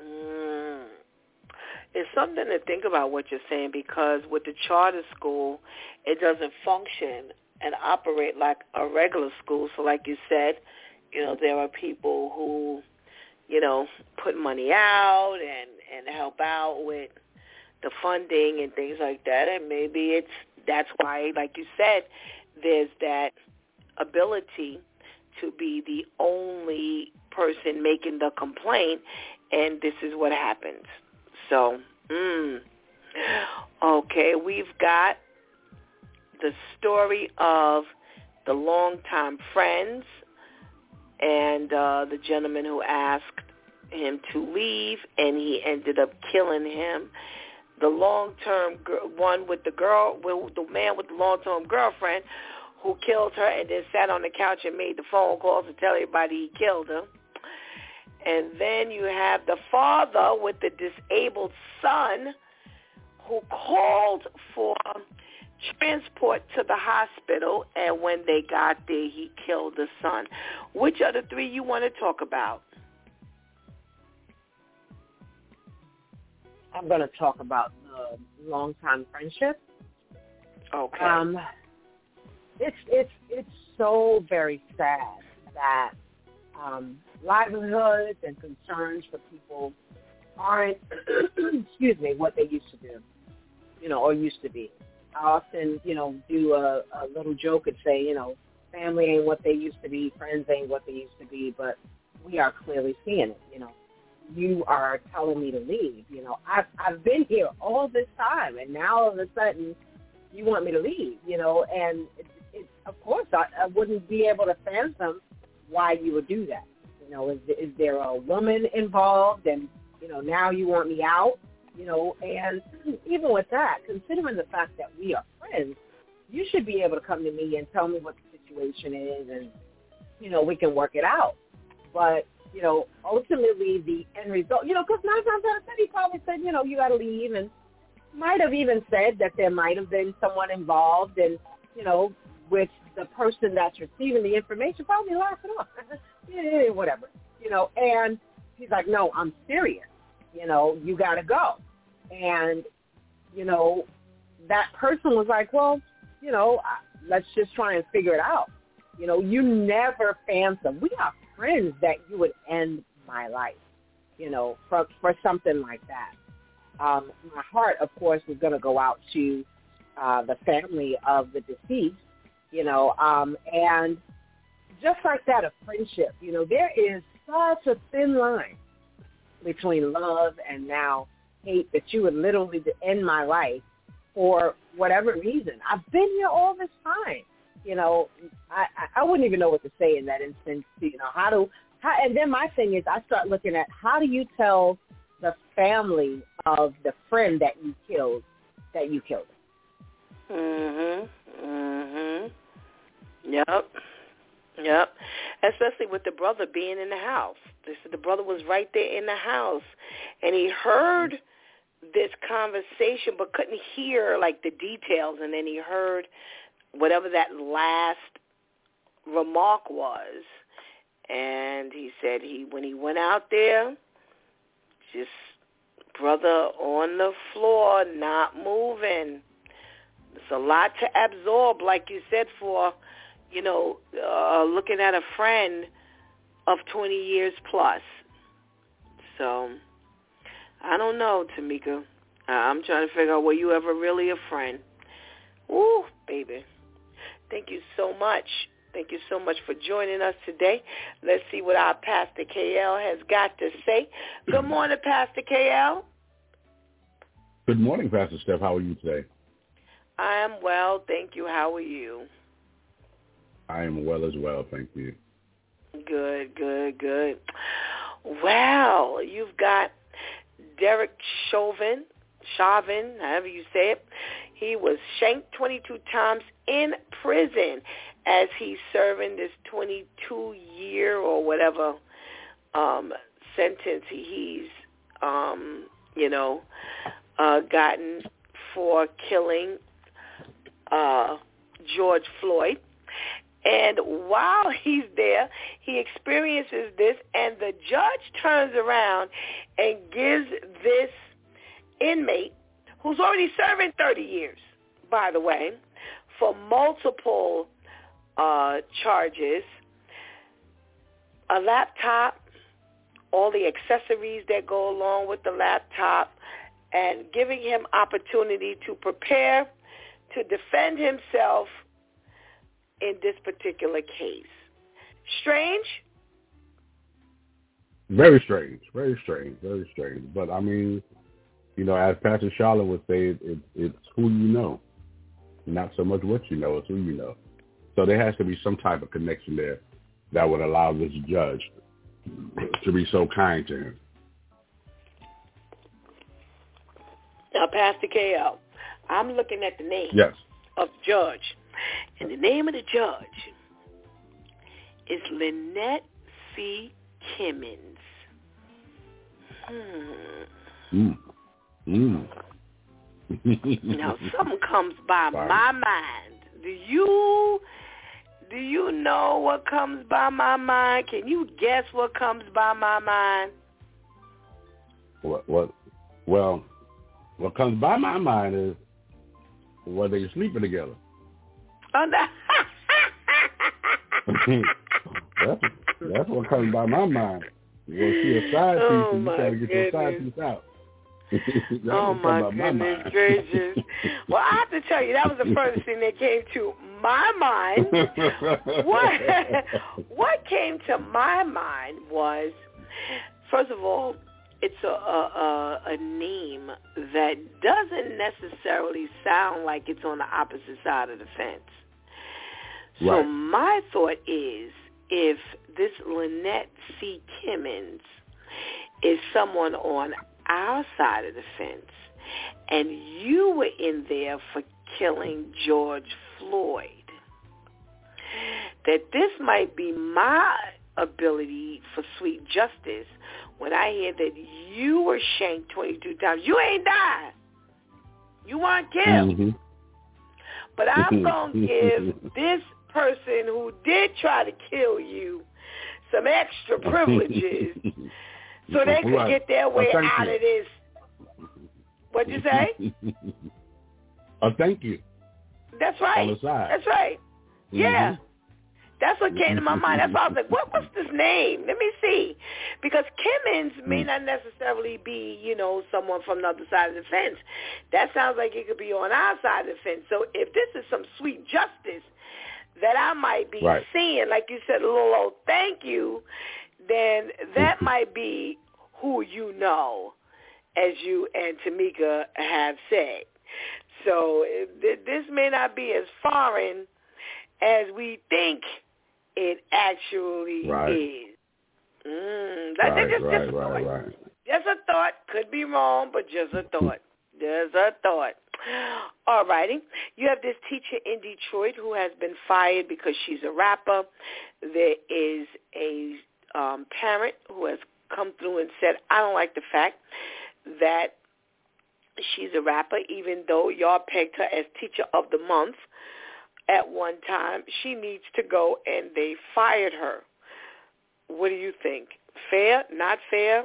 Mm. It's something to think about what you're saying, because with the charter school, it doesn't function and operate like a regular school. So like you said, you know, there are people who, you know, put money out and, and help out with the funding and things like that. And maybe it's, that's why, like you said, there's that ability to be the only person making the complaint, and this is what happens. So, mm, okay, we've got the story of the longtime friends and uh, the gentleman who asked him to leave, and he ended up killing him. The long-term gr- one with the girl, with the man with the long-term girlfriend who killed her and then sat on the couch and made the phone calls to tell everybody he killed her. And then you have the father with the disabled son who called for transport to the hospital, and when they got there, he killed the son. Which of the three you want to talk about? I'm going to talk about the long-time friendship. Okay. Um, it's it's it's so very sad that um, livelihoods and concerns for people aren't, excuse me, what they used to do, you know, or used to be. I often, you know, do a, a little joke and say, you know, family ain't what they used to be, friends ain't what they used to be, but we are clearly seeing it, you know. You are telling me to leave, you know. I've, I've been here all this time, and now all of a sudden you want me to leave, you know, and it, it, of course I, I wouldn't be able to fathom why you would do that. You know, is, is there a woman involved, and, you know, now you want me out? You know, and even with that, considering the fact that we are friends, you should be able to come to me and tell me what the situation is, and, you know, we can work it out. But, you know, ultimately the end result, you know, because nine times out of ten, he probably said, you know, you got to leave, and might have even said that there might have been someone involved, and, you know, with the person that's receiving the information, probably laugh it off. Yeah, whatever, you know, and he's like, no, I'm serious. You know, you got to go. And, you know, that person was like, well, you know, let's just try and figure it out. You know, you never phantom. We are friends that you would end my life, you know, for, for something like that. Um, my heart, of course, is going to go out to uh, the family of the deceased, you know, um, and just like that, a friendship, you know, there is such a thin line between love and now hate that you would literally end my life for whatever reason. I've been here all this time. You know, I, I wouldn't even know what to say in that instance. You know, how do, how, and then my thing is I start looking at how do you tell the family of the friend that you killed that you killed him? Mm-hmm. Mm-hmm. Yep. Yep. Especially with the brother being in the house. They said the brother was right there in the house, and he heard this conversation but couldn't hear, like, the details, and then he heard whatever that last remark was, and he said he when he went out there, just brother on the floor, not moving. It's a lot to absorb, like you said, for, you know, uh, looking at a friend of twenty years plus. So, I don't know, Tamika. I'm trying to figure out, were you ever really a friend? Ooh, baby. Thank you so much. Thank you so much for joining us today. Let's see what our Pastor K L has got to say. Good morning, Pastor K L. Good morning, Pastor Steph. How are you today? I am well, thank you. How are you? I am well as well, thank you. Good, good, good. Well, you've got Derek Chauvin, Chauvin, however you say it. He was shanked twenty-two times in prison as he's serving this twenty-two year or whatever um, sentence he's, um, you know, uh, gotten for killing uh, George Floyd. And while he's there, he experiences this, and the judge turns around and gives this inmate, who's already serving thirty years, by the way, for multiple uh, charges, a laptop, all the accessories that go along with the laptop, and giving him opportunity to prepare to defend himself in this particular case. Strange? Very strange, very strange, very strange. But, I mean, you know, as Pastor Charlotte would say, it, it, it's who you know, not so much what you know, it's who you know. So there has to be some type of connection there that would allow this judge to be so kind to him. Now, Pastor K L, I'm looking at the name yes. of the judge, and the name of the judge is Lynette C. Kimmons. Hmm. Mm. Mm. Now, something comes by Sorry. my mind. Do you do you know what comes by my mind? Can you guess what comes by my mind? What? What? Well, what comes by my mind is were they sleeping together? Oh, no. that's, that's what comes by my mind. You want to see a side piece, Oh, and you try to get your side goodness. piece out. Oh, my goodness my gracious. Well, I have to tell you, that was the first thing that came to my mind. What, what came to my mind was, first of all, it's a, a, a name that doesn't necessarily sound like it's on the opposite side of the fence. So Right. my thought is, if this Lynette C. Kimmons is someone on our side of the fence, and you were in there for killing George Floyd, that this might be my ability for sweet justice when I hear that you were shanked twenty-two times. You ain't died. You weren't killed. Mm-hmm. But I'm going to give this person who did try to kill you some extra privileges so they could Right. get their way Oh, thank out you. of this. What'd you say? Oh, thank you. That's right. On the side. That's right. Yeah. Mm-hmm. That's what came to my mind. That's why I was like, what was this name? Let me see. Because Kimmons may not necessarily be, you know, someone from the other side of the fence. That sounds like it could be on our side of the fence. So if this is some sweet justice that I might be Right. seeing, like you said, a little old thank you, then that might be who you know, as you and Tamika have said. So th- this may not be as foreign as we think it actually Right. is. Mm, that's Right, just, right, just a right, thought. right. Just a thought. Could be wrong, but just a thought. Just a thought. All righty. You have this teacher in Detroit who has been fired because she's a rapper. There is a um, parent who has come through and said, I don't like the fact that she's a rapper, even though y'all pegged her as teacher of the month at one time. She needs to go, and they fired her. What do you think? Fair? Not fair?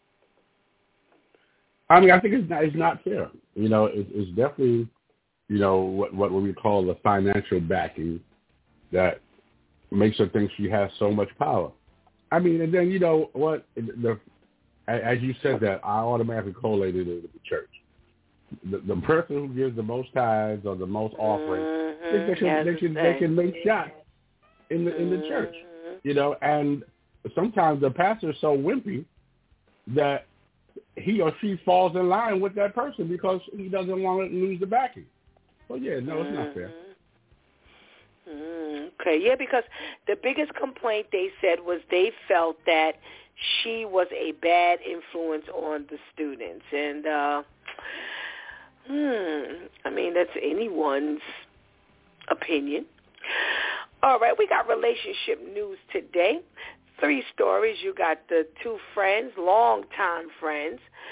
I mean, I think it's not, it's not fair. You know, it, it's definitely, you know, what what we call the financial backing that makes her think she has so much power. I mean, and then, you know, what, the, as you said that, I automatically correlated it with the church. The, the person who gives the most tithes or the most offerings, Mm-hmm. they, they, can, they, can, they can make shots in the in the church, you know. And sometimes the pastor is so wimpy that he or she falls in line with that person because he doesn't want to lose the backing. So yeah, no, it's not fair. Mm, okay, yeah, because the biggest complaint they said was they felt that she was a bad influence on the students, and uh, hmm, I mean that's anyone's opinion. All right, we got relationship news today. Three stories. You got the two friends, longtime friends,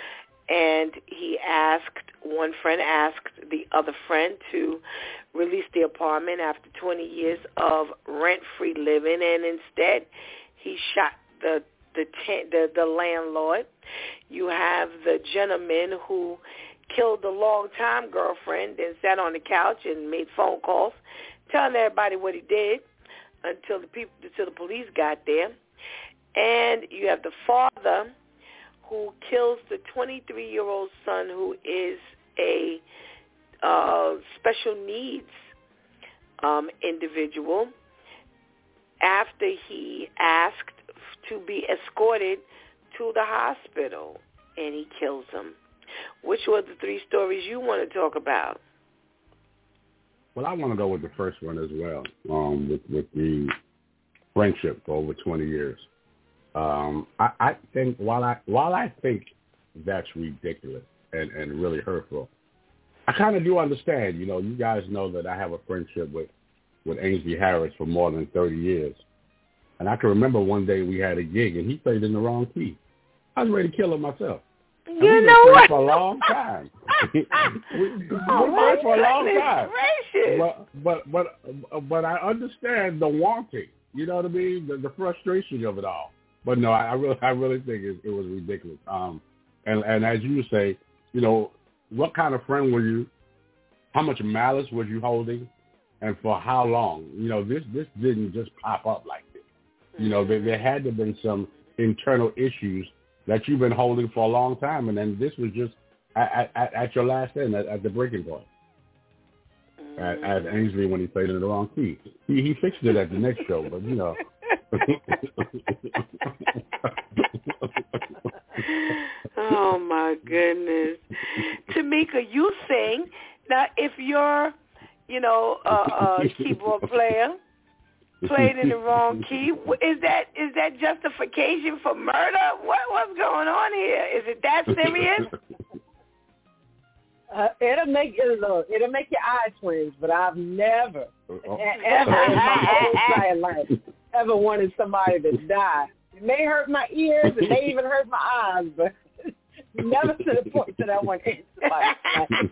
and he asked, one friend asked the other friend to release the apartment after twenty years of rent-free living, and instead he shot the the the, the landlord. You have the gentleman who killed the long-time girlfriend and sat on the couch and made phone calls, telling everybody what he did until the people, until the police got there. And you have the father who kills the twenty-three-year-old son, who is a uh, special needs um, individual, after he asked to be escorted to the hospital, and he kills him. Which were the three stories you want to talk about? Well, I want to go with the first one as well, um, with, with the friendship for over twenty years. Um, I, I think while I while I think that's ridiculous and, and really hurtful, I kind of do understand. You know, you guys know that I have a friendship with, with Ainsley Harris for more than thirty years. And I can remember one day we had a gig, and he played in the wrong key. I was ready to kill him myself. And you we know been what? for a long time. we we oh, been friends for a long time. Gracious. But, but but but I understand the wanting. You know what I mean? The, the frustration of it all. But no, I, I really I really think it, it was ridiculous. Um, and and as you say, you know, what kind of friend were you? How much malice were you holding? And for how long? You know, this this didn't just pop up like this. You know, there, there had to have been some internal issues that you've been holding for a long time, and then this was just at, at, at your last end, at, at the breaking point. At, at Ainsley when he played in the wrong key. He, he fixed it at the next show, but, you know. Oh, my goodness. Tamika, you sing. Now, if you're, you know, a, a keyboard player, played in the wrong key, is that is that justification for murder? What what's going on here? Is it that serious? Uh, it'll make it look. It'll make your eyes twinge. But I've never, ever in my whole entire life, ever wanted somebody to die. It may hurt my ears. It may even hurt my eyes, but never to the point that I want to hit somebody.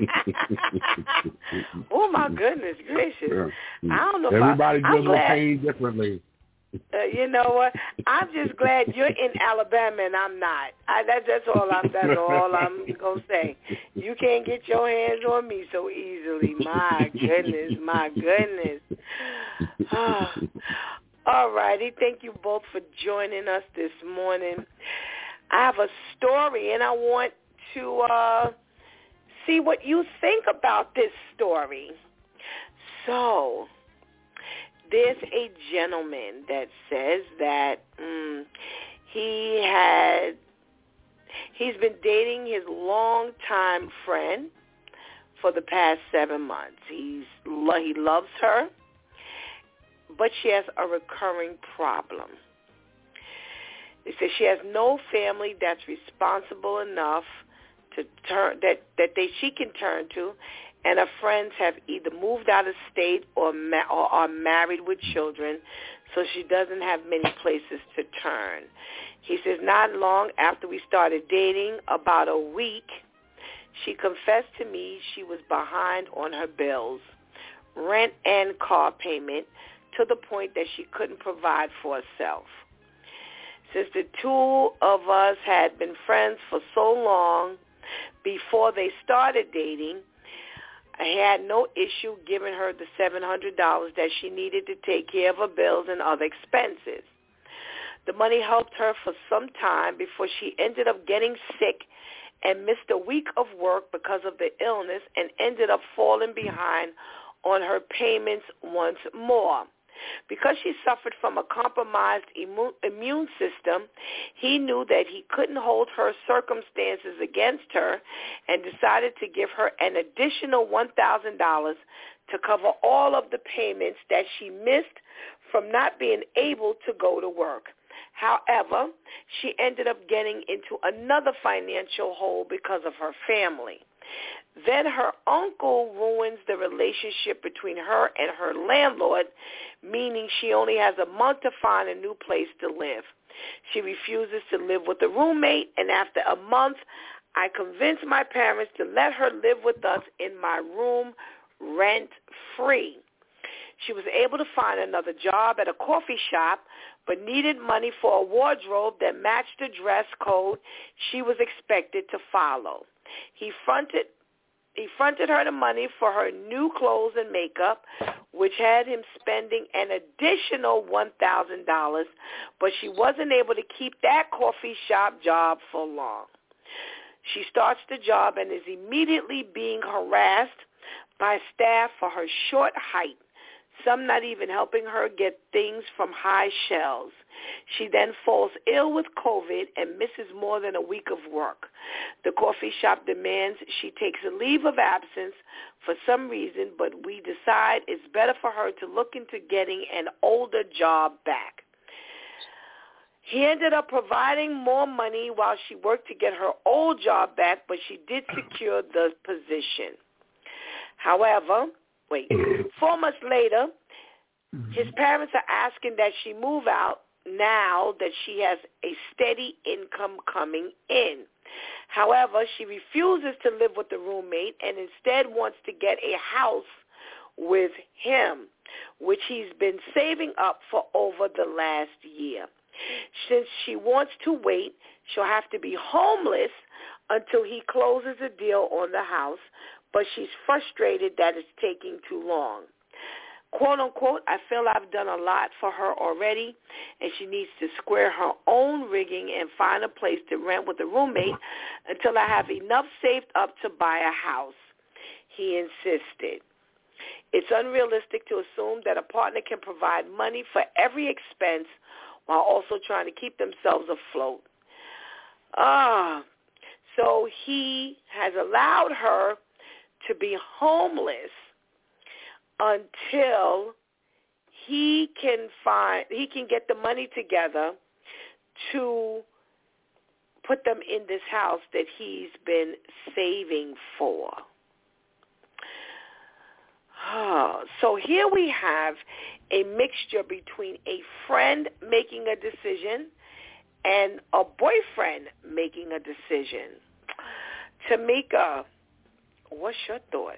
Oh my goodness gracious! Yeah. I don't know. Everybody if I, deals with pain differently. Uh, you know what? I'm just glad you're in Alabama and I'm not. I, that, that's all I'm. That's all I'm gonna say. You can't get your hands on me so easily. My goodness, my goodness. All righty. Thank you both for joining us this morning. I have a story, and I want to uh, see what you think about this story. So, there's a gentleman that says that um, he had, he's been dating his longtime friend for the past seven months. He's he loves her, but she has a recurring problem. They say she has no family that's responsible enough to turn that that they she can turn to, and her friends have either moved out of state or, ma- or are married with children, so she doesn't have many places to turn. He says not long after we started dating, about a week, she confessed to me she was behind on her bills, rent and car payment, to the point that she couldn't provide for herself. Since the two of us had been friends for so long, before they started dating, I had no issue giving her the seven hundred dollars that she needed to take care of her bills and other expenses. The money helped her for some time before she ended up getting sick and missed a week of work because of the illness and ended up falling behind on her payments once more. Because she suffered from a compromised immune system, he knew that he couldn't hold her circumstances against her and decided to give her an additional one thousand dollars to cover all of the payments that she missed from not being able to go to work. However, she ended up getting into another financial hole because of her family. Then her uncle ruins the relationship between her and her landlord, meaning she only has a month to find a new place to live. She refuses to live with a roommate, and after a month, I convinced my parents to let her live with us in my room rent-free. She was able to find another job at a coffee shop, but needed money for a wardrobe that matched the dress code she was expected to follow. He fronted He fronted her the money for her new clothes and makeup, which had him spending an additional one thousand dollars, but she wasn't able to keep that coffee shop job for long. She starts the job and is immediately being harassed by staff for her short height, some not even helping her get things from high shelves. She then falls ill with COVID and misses more than a week of work. The coffee shop demands she takes a leave of absence for some reason, but we decide it's better for her to look into getting an older job back. He ended up providing more money while she worked to get her old job back, but she did secure the position. However, wait, four months later, his parents are asking that she move out now that she has a steady income coming in. However, she refuses to live with the roommate and instead wants to get a house with him, which he's been saving up for over the last year. Since she wants to wait, she'll have to be homeless until he closes a deal on the house, but she's frustrated that it's taking too long. Quote, unquote, I feel I've done a lot for her already, and she needs to square her own rigging and find a place to rent with a roommate until I have enough saved up to buy a house, he insisted. It's unrealistic to assume that a partner can provide money for every expense while also trying to keep themselves afloat. Ah, so he has allowed her to be homeless until he can find, he can get the money together to put them in this house that he's been saving for. Oh, so here we have a mixture between a friend making a decision and a boyfriend making a decision. Tamika, what's your thought?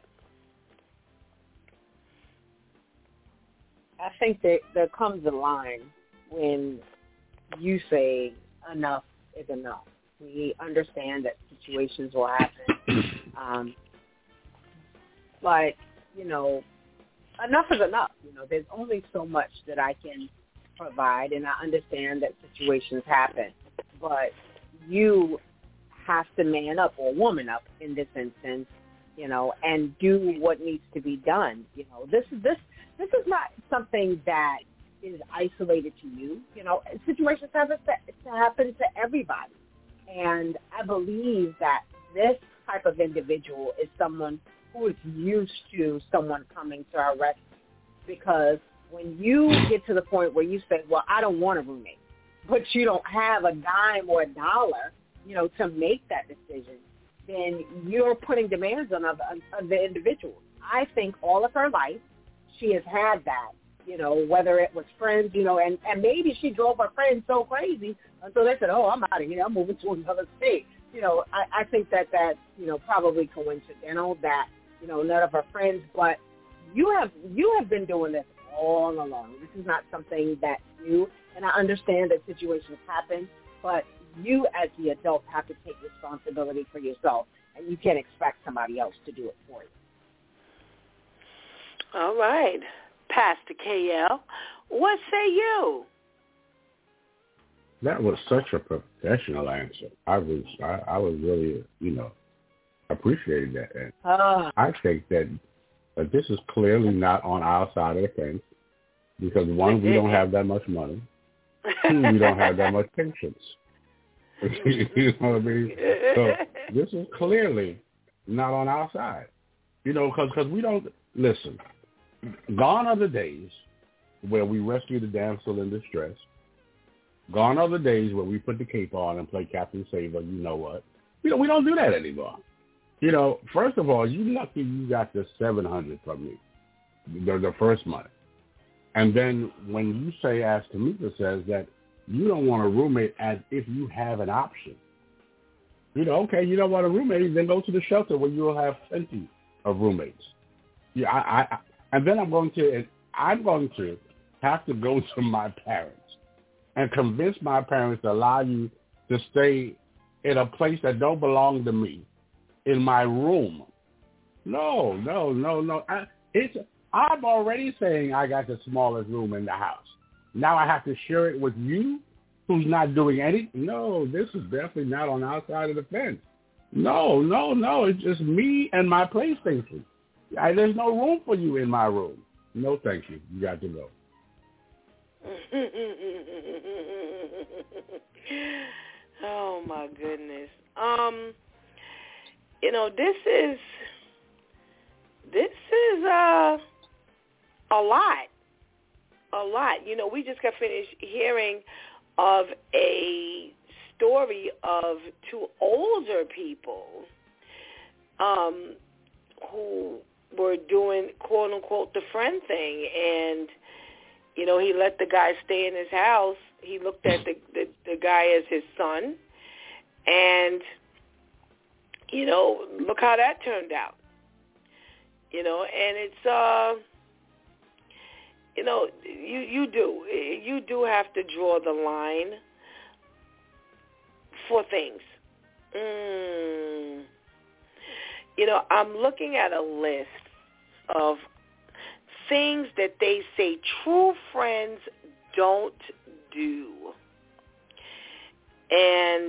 I think that there comes a line when you say enough is enough. We understand that situations will happen. Um, but, you know, enough is enough. You know, there's only so much that I can provide, and I understand that situations happen. But you have to man up or woman up in this instance, you know, and do what needs to be done. You know, this is this this is not something that is isolated to you. You know, situations happen to happen to everybody, and I believe that this type of individual is someone who is used to someone coming to our rescue, because when you get to the point where you say, well, I don't want a roommate, but you don't have a dime or a dollar, you know, to make that decision, then you're putting demands on other, on the individual. I think all of her life she has had that, you know, whether it was friends, you know, and, and maybe she drove her friends so crazy until they said, oh, I'm out of here, I'm moving to another state. You know, I, I think that that's, you know, probably coincidental that, you know, none of her friends, but you have you have been doing this all along. This is not something that's new, and I understand that situations happen, but you as the adult have to take responsibility for yourself, and you can't expect somebody else to do it for you. All right. Pastor K L, what say you? That was such a professional answer. I was, I, I was really, you know, appreciated that. And uh, I think that uh, this is clearly not on our side of the fence because, one, we don't have that much money. Two, we don't have that much patience. You know what I mean? So this is clearly not on our side. You know, because because we don't, listen, gone are the days where we rescue the damsel in distress. Gone are the days where we put the cape on and play Captain Saver, you know what. You know, we don't do that anymore. You know, first of all, you lucky you got the seven hundred from me, the, the first month. And then when you say, as Tamika says, that you don't want a roommate as if you have an option. You know, okay, you don't want a roommate, then go to the shelter where you will have plenty of roommates. Yeah, I, I, and then I'm going to, I'm going to have to go to my parents and convince my parents to allow you to stay in a place that don't belong to me, in my room. No, no, no, no. I, it's I'm already saying I got the smallest room in the house. Now I have to share it with you, who's not doing anything. No, this is definitely not on our side of the fence. No, no, no. It's just me and my PlayStation. I, there's no room for you in my room. No, thank you. You got to go. Oh my goodness. Um, you know, this is this is uh, a lot, a lot. You know, we just got finished hearing of a story of two older people um, who were doing quote unquote the friend thing, and you know, he let the guy stay in his house. He looked at the, the, the guy as his son. And, you know, look how that turned out. You know, and it's, uh, you know, you, you do. You do have to draw the line for things. Mm. You know, I'm looking at a list of things that they say true friends don't do. And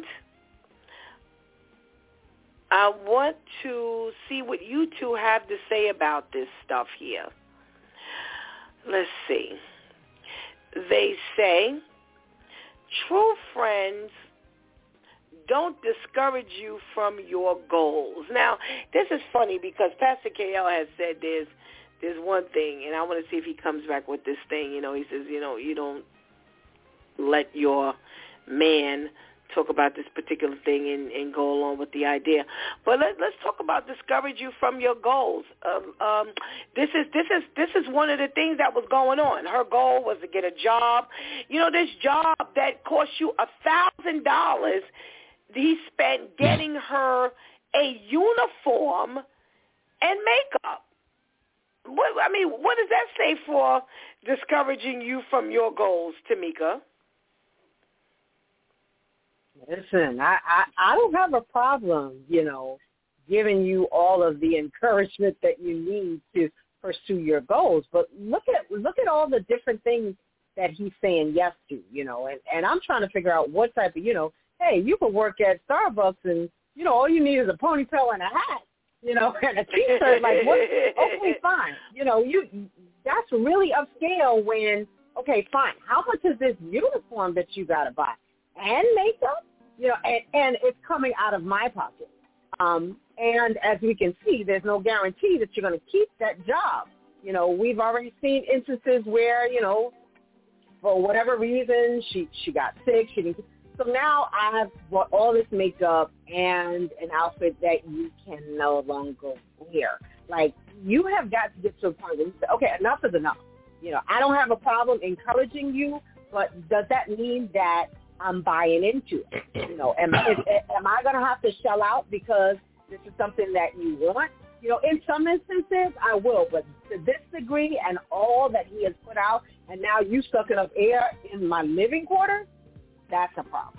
I want to see what you two have to say about this stuff here. Let's see. They say true friends don't discourage you from your goals. Now, this is funny because Pastor K L has said there's There's one thing, and I want to see if he comes back with this thing. You know, he says, you know, you don't let your man talk about this particular thing and, and go along with the idea. But let, let's talk about discourage you from your goals. Um, um, this is this is this is one of the things that was going on. Her goal was to get a job. You know, this job that cost you a thousand dollars. He spent getting her a uniform and makeup. What, I mean, what does that say for discouraging you from your goals, Tamika? Listen, I, I, I don't have a problem, you know, giving you all of the encouragement that you need to pursue your goals. But look at look at all the different things that he's saying yes to, you know, and, and I'm trying to figure out what type of, you know, hey, you could work at Starbucks and, you know, all you need is a ponytail and a hat. You know, and a T-shirt, like, what? Okay, fine. You know, you that's really upscale when, okay, fine. How much is this uniform that you got to buy? And makeup? You know, and, and it's coming out of my pocket. Um, and as we can see, there's no guarantee that you're going to keep that job. You know, we've already seen instances where, you know, for whatever reason, she, she got sick. She didn't. So now I have bought all this makeup and an outfit that you can no longer wear. Like, you have got to get to a point where you say, okay, enough is enough. You know, I don't have a problem encouraging you, but does that mean that I'm buying into it? You know, am, is, am I going to have to shell out because this is something that you want? You know, in some instances, I will, but to this degree and all that he has put out, and now you sucking up air in my living quarters, that's a problem.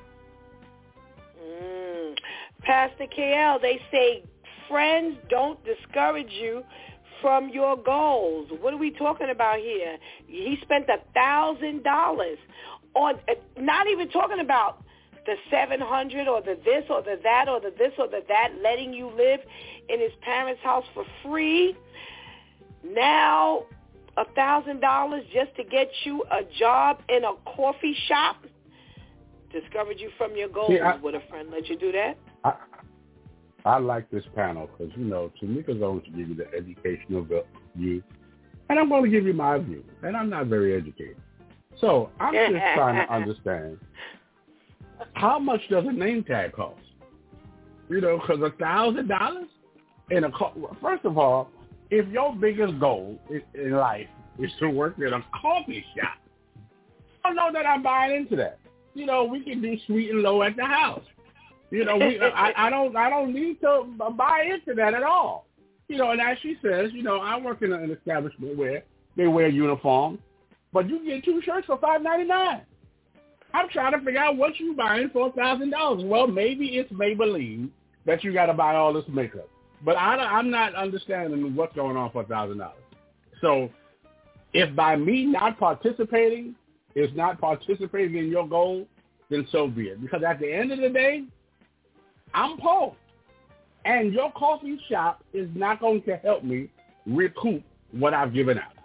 Mm. Pastor K L, they say friends don't discourage you from your goals. What are we talking about here? He spent a thousand dollars on, uh, not even talking about the seven hundred or the this or the that or the this or the that, letting you live in his parents' house for free. Now, a thousand dollars just to get you a job in a coffee shop. Discourage you from your goals. See, I, would a friend let you do that? I, I like this panel because, you know, Tamika's going to give you the educational view, and I'm going to give you my view, and I'm not very educated. So I'm just trying to understand, how much does a name tag cost? You know, because a thousand dollars in a co- first of all, if your biggest goal in life is to work in a coffee shop, I don't know that I'm buying into that. You know, we can do sweet and low at the house. You know, we, I, I don't I don't need to buy into that at all. You know, and as she says, you know, I work in an establishment where they wear uniforms, but you get two shirts for five ninety-nine. I'm trying to figure out what you buying for a thousand dollars. Well, maybe it's Maybelline that you got to buy all this makeup, but I, I'm not understanding what's going on for a thousand dollars. So, if by me not participating is not participating in your goal, then so be it. Because at the end of the day, I'm poor, and your coffee shop is not going to help me recoup what I've given out.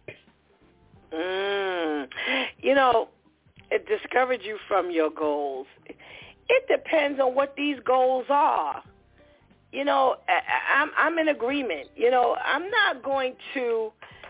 Mm. You know, it discouraged you from your goals. It depends on what these goals are. You know, I, I'm, I'm in agreement. You know, I'm not going to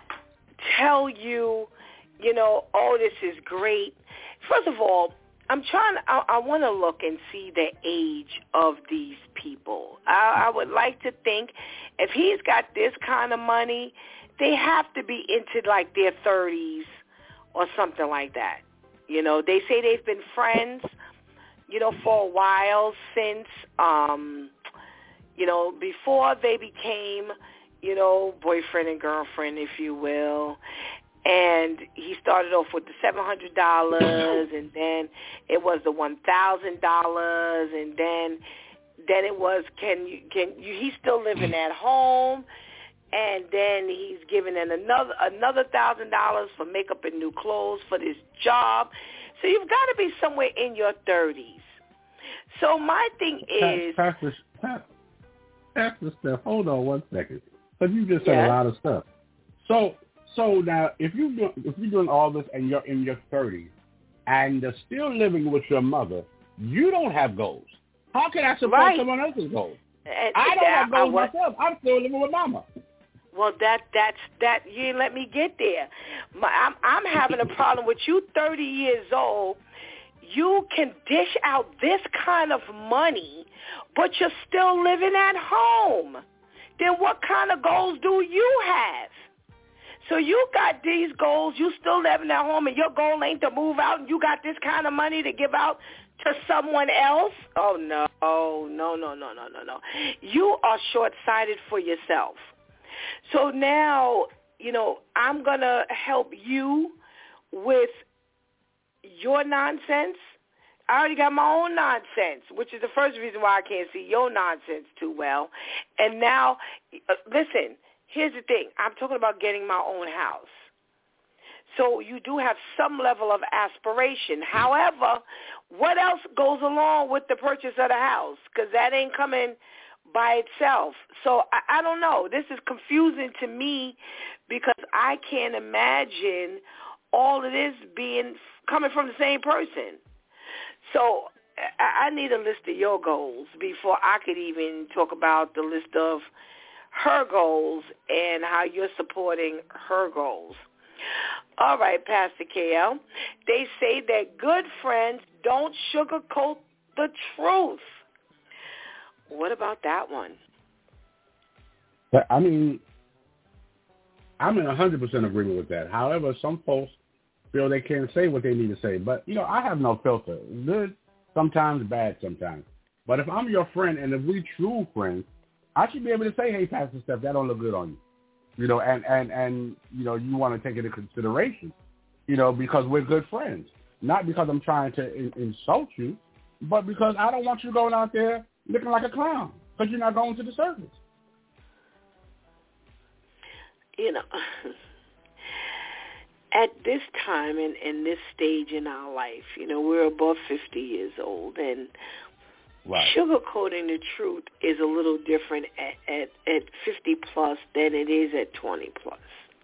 tell you, you know, oh, this is great. First of all, I'm trying. I, I want to look and see the age of these people. I, I would like to think if he's got this kind of money, they have to be into like their thirties or something like that. You know, they say they've been friends, you know, for a while since, um, you know, before they became, you know, boyfriend and girlfriend, if you will. And he started off with the seven hundred dollars, and then it was the one thousand dollars, and then then it was, can you, can you, he's still living at home, and then he's giving in another another one thousand dollars for makeup and new clothes for this job. So you've got to be somewhere in your thirties. So my thing is... Pastor, Pastor, Pastor Steph, hold on one second, because you just said yes. a lot of stuff. So... So now, if you do, if you're doing all this and you're in your thirties and you're still living with your mother, you don't have goals. How can I support right. someone else's goals? And I don't that, have goals I, myself. I'm still living with mama. Well, that that's that. You didn't let me get there. My, I'm I'm having a problem with you. thirty years old. You can dish out this kind of money, but you're still living at home. Then what kind of goals do you have? So you got these goals, you still living at home, and your goal ain't to move out, and you got this kind of money to give out to someone else? Oh, no, no, no, no, no, no, no. You are short-sighted for yourself. So now, you know, I'm going to help you with your nonsense. I already got my own nonsense, which is the first reason why I can't see your nonsense too well. And now, uh, listen, here's the thing. I'm talking about getting my own house. So you do have some level of aspiration. However, what else goes along with the purchase of the house? Because that ain't coming by itself. So I, I don't know. This is confusing to me because I can't imagine all of this being coming from the same person. So I, I need a list of your goals before I could even talk about the list of her goals and how you're supporting her goals. All right, Pastor K L. They say that good friends don't sugarcoat the truth. What about that one? I mean, I'm in one hundred percent agreement with that. However, some folks feel they can't say what they need to say. But, you know, I have no filter. Good sometimes, bad sometimes. But if I'm your friend and if we true friends, I should be able to say, hey, Pastor Steph, that don't look good on you. You know, and, and, and you know, you want to take it into consideration, you know, because we're good friends. Not because I'm trying to in- insult you, but because I don't want you going out there looking like a clown because you're not going to the service. You know, at this time and in, in this stage in our life, you know, we're above fifty years old, and right. Sugarcoating the truth is a little different at, at, at fifty plus than it is at twenty plus.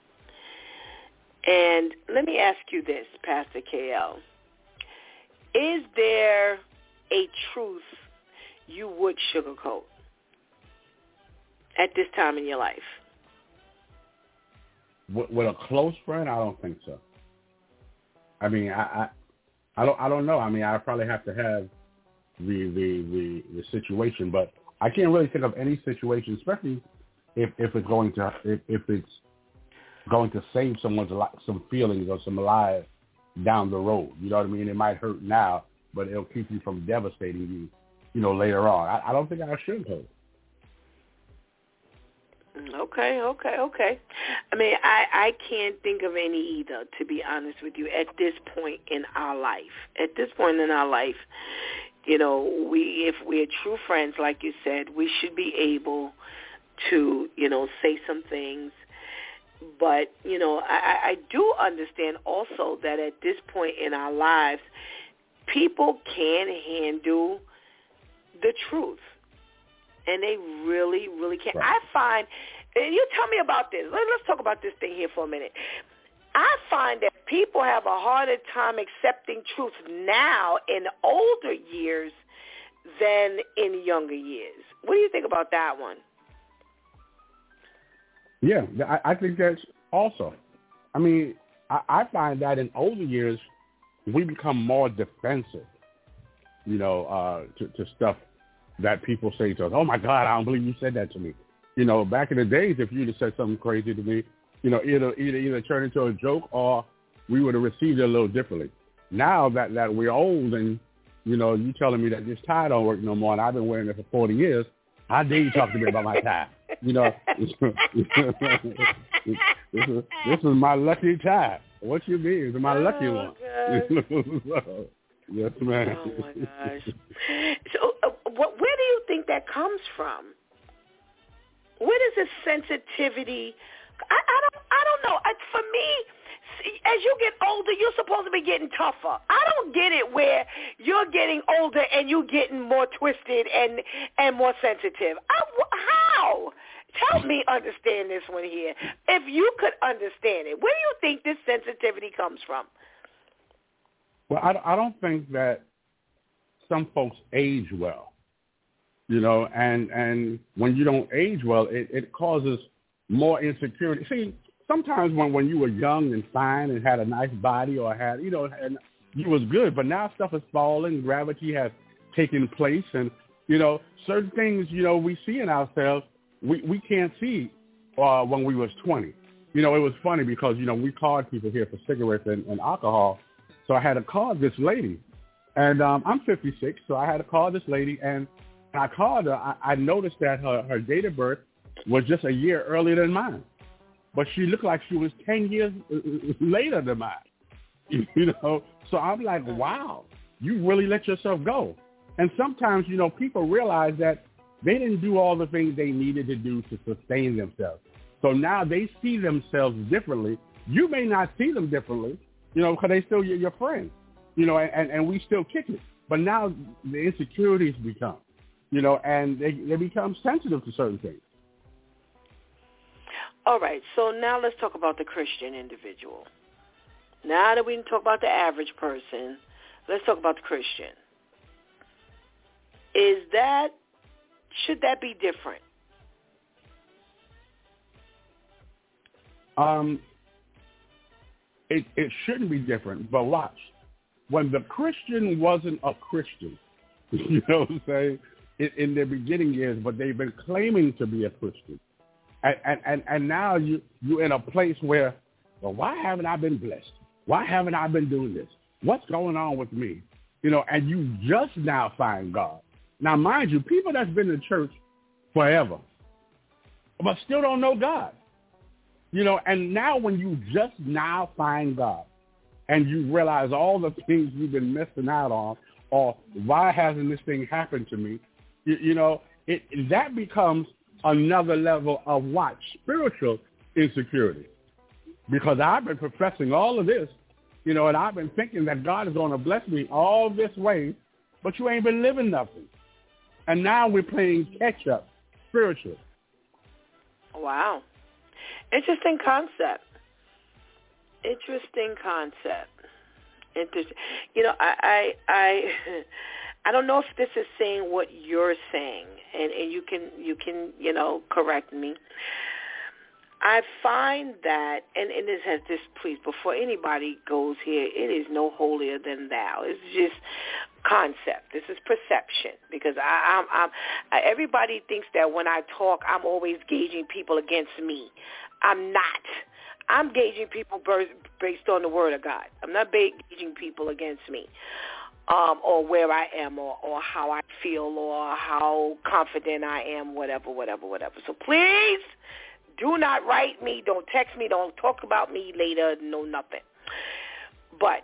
And let me ask you this, Pastor K L. Is there a truth you would sugarcoat at this time in your life? With, with a close friend, I don't think so. I mean, I, I, I don't, I don't know. I mean, I probably have to have the, the, the, the situation, but I can't really think of any situation, especially if, if it's going to, if, if it's going to save someone's some feelings or some lives down the road. You know what I mean? It might hurt now, but it'll keep you from devastating you you know, later on. I, I don't think I should have. Okay, okay, okay. I mean, I, I can't think of any either, to be honest with you, at this point in our life. At this point in our life, you know, we if we're true friends, like you said, we should be able to, you know, say some things. But, you know, I, I do understand also that at this point in our lives, people can handle the truth. And they really, really can. Right. I find, and you tell me about this. Let's talk about this thing here for a minute. I find that people have a harder time accepting truth now in older years than in younger years. What do you think about that one? Yeah, I, I think that's also. I mean, I, I find that in older years, we become more defensive, you know, uh, to, to stuff that people say to us. Oh, my God, I don't believe you said that to me. You know, back in the days, if you'd have said something crazy to me, you know, either either either turn into a joke or we would have received it a little differently. Now that, that we're old and, you know, you telling me that this tie don't work no more and I've been wearing it for forty years, how dare you talk to me about my tie? You know, this, is, this is my lucky tie. What you mean? It's my oh, lucky one. Yes, ma'am. Oh, my gosh. So uh, what, where do you think that comes from? Where does this sensitivity... I, I don't I don't know. I, for me, as you get older, you're supposed to be getting tougher. I don't get it where you're getting older and you're getting more twisted and, and more sensitive. I, how? Help me understand this one here. If you could understand it, where do you think this sensitivity comes from? Well, I, I don't think that some folks age well, you know, and, and when you don't age well, it, it causes more insecurity. See, sometimes when, when you were young and fine and had a nice body or had, you know, and you was good, but now stuff is falling, gravity has taken place, and, you know, certain things, you know, we see in ourselves, we, we can't see uh, when we was twenty. You know, it was funny because, you know, we called people here for cigarettes and, and alcohol, so I had to call this lady, and um, I'm fifty-six, so I had to call this lady, and I called her. I, I noticed that her, her date of birth was just a year earlier than mine, but she looked like she was ten years later than mine, you know? So I'm like, wow, you really let yourself go. And sometimes, you know, people realize that they didn't do all the things they needed to do to sustain themselves. So now they see themselves differently. You may not see them differently, you know, because they still your, your friends, you know, and, and we still kick it. But now the insecurities become, you know, and they, they become sensitive to certain things. All right, so now let's talk about the Christian individual. Now that we can talk about the average person, let's talk about the Christian. Is that, should that be different? Um, it, it shouldn't be different, but watch. When the Christian wasn't a Christian, you know what I'm saying, in, in their beginning years, but they've been claiming to be a Christian. And, and, and, and now you, you're in a place where, well, why haven't I been blessed? Why haven't I been doing this? What's going on with me? You know, and you just now find God. Now, mind you, people that's been in church forever, but still don't know God. You know, and now when you just now find God and you realize all the things you've been missing out on, or why hasn't this thing happened to me, you, you know, it, that becomes another level of what? Spiritual insecurity. Because I've been professing all of this, you know, and I've been thinking that God is going to bless me all this way, but you ain't been living nothing. And now we're playing catch-up spiritually. Wow. Interesting concept. Interesting concept. Interesting. You know, I, I, I, I don't know if this is saying what you're saying, and, and you can, you can, you know, correct me. I find that, and, and this has this, please, before anybody goes here, it is no holier than thou. It's just concept. This is perception, because I, I'm, I'm, I, everybody thinks that when I talk, I'm always gauging people against me. I'm not. I'm gauging people based on the word of God. I'm not gauging people against me. um, or where I am, or, or how I feel, or how confident I am, whatever, whatever, whatever. So please do not write me. Don't text me. Don't talk about me later. No, nothing. But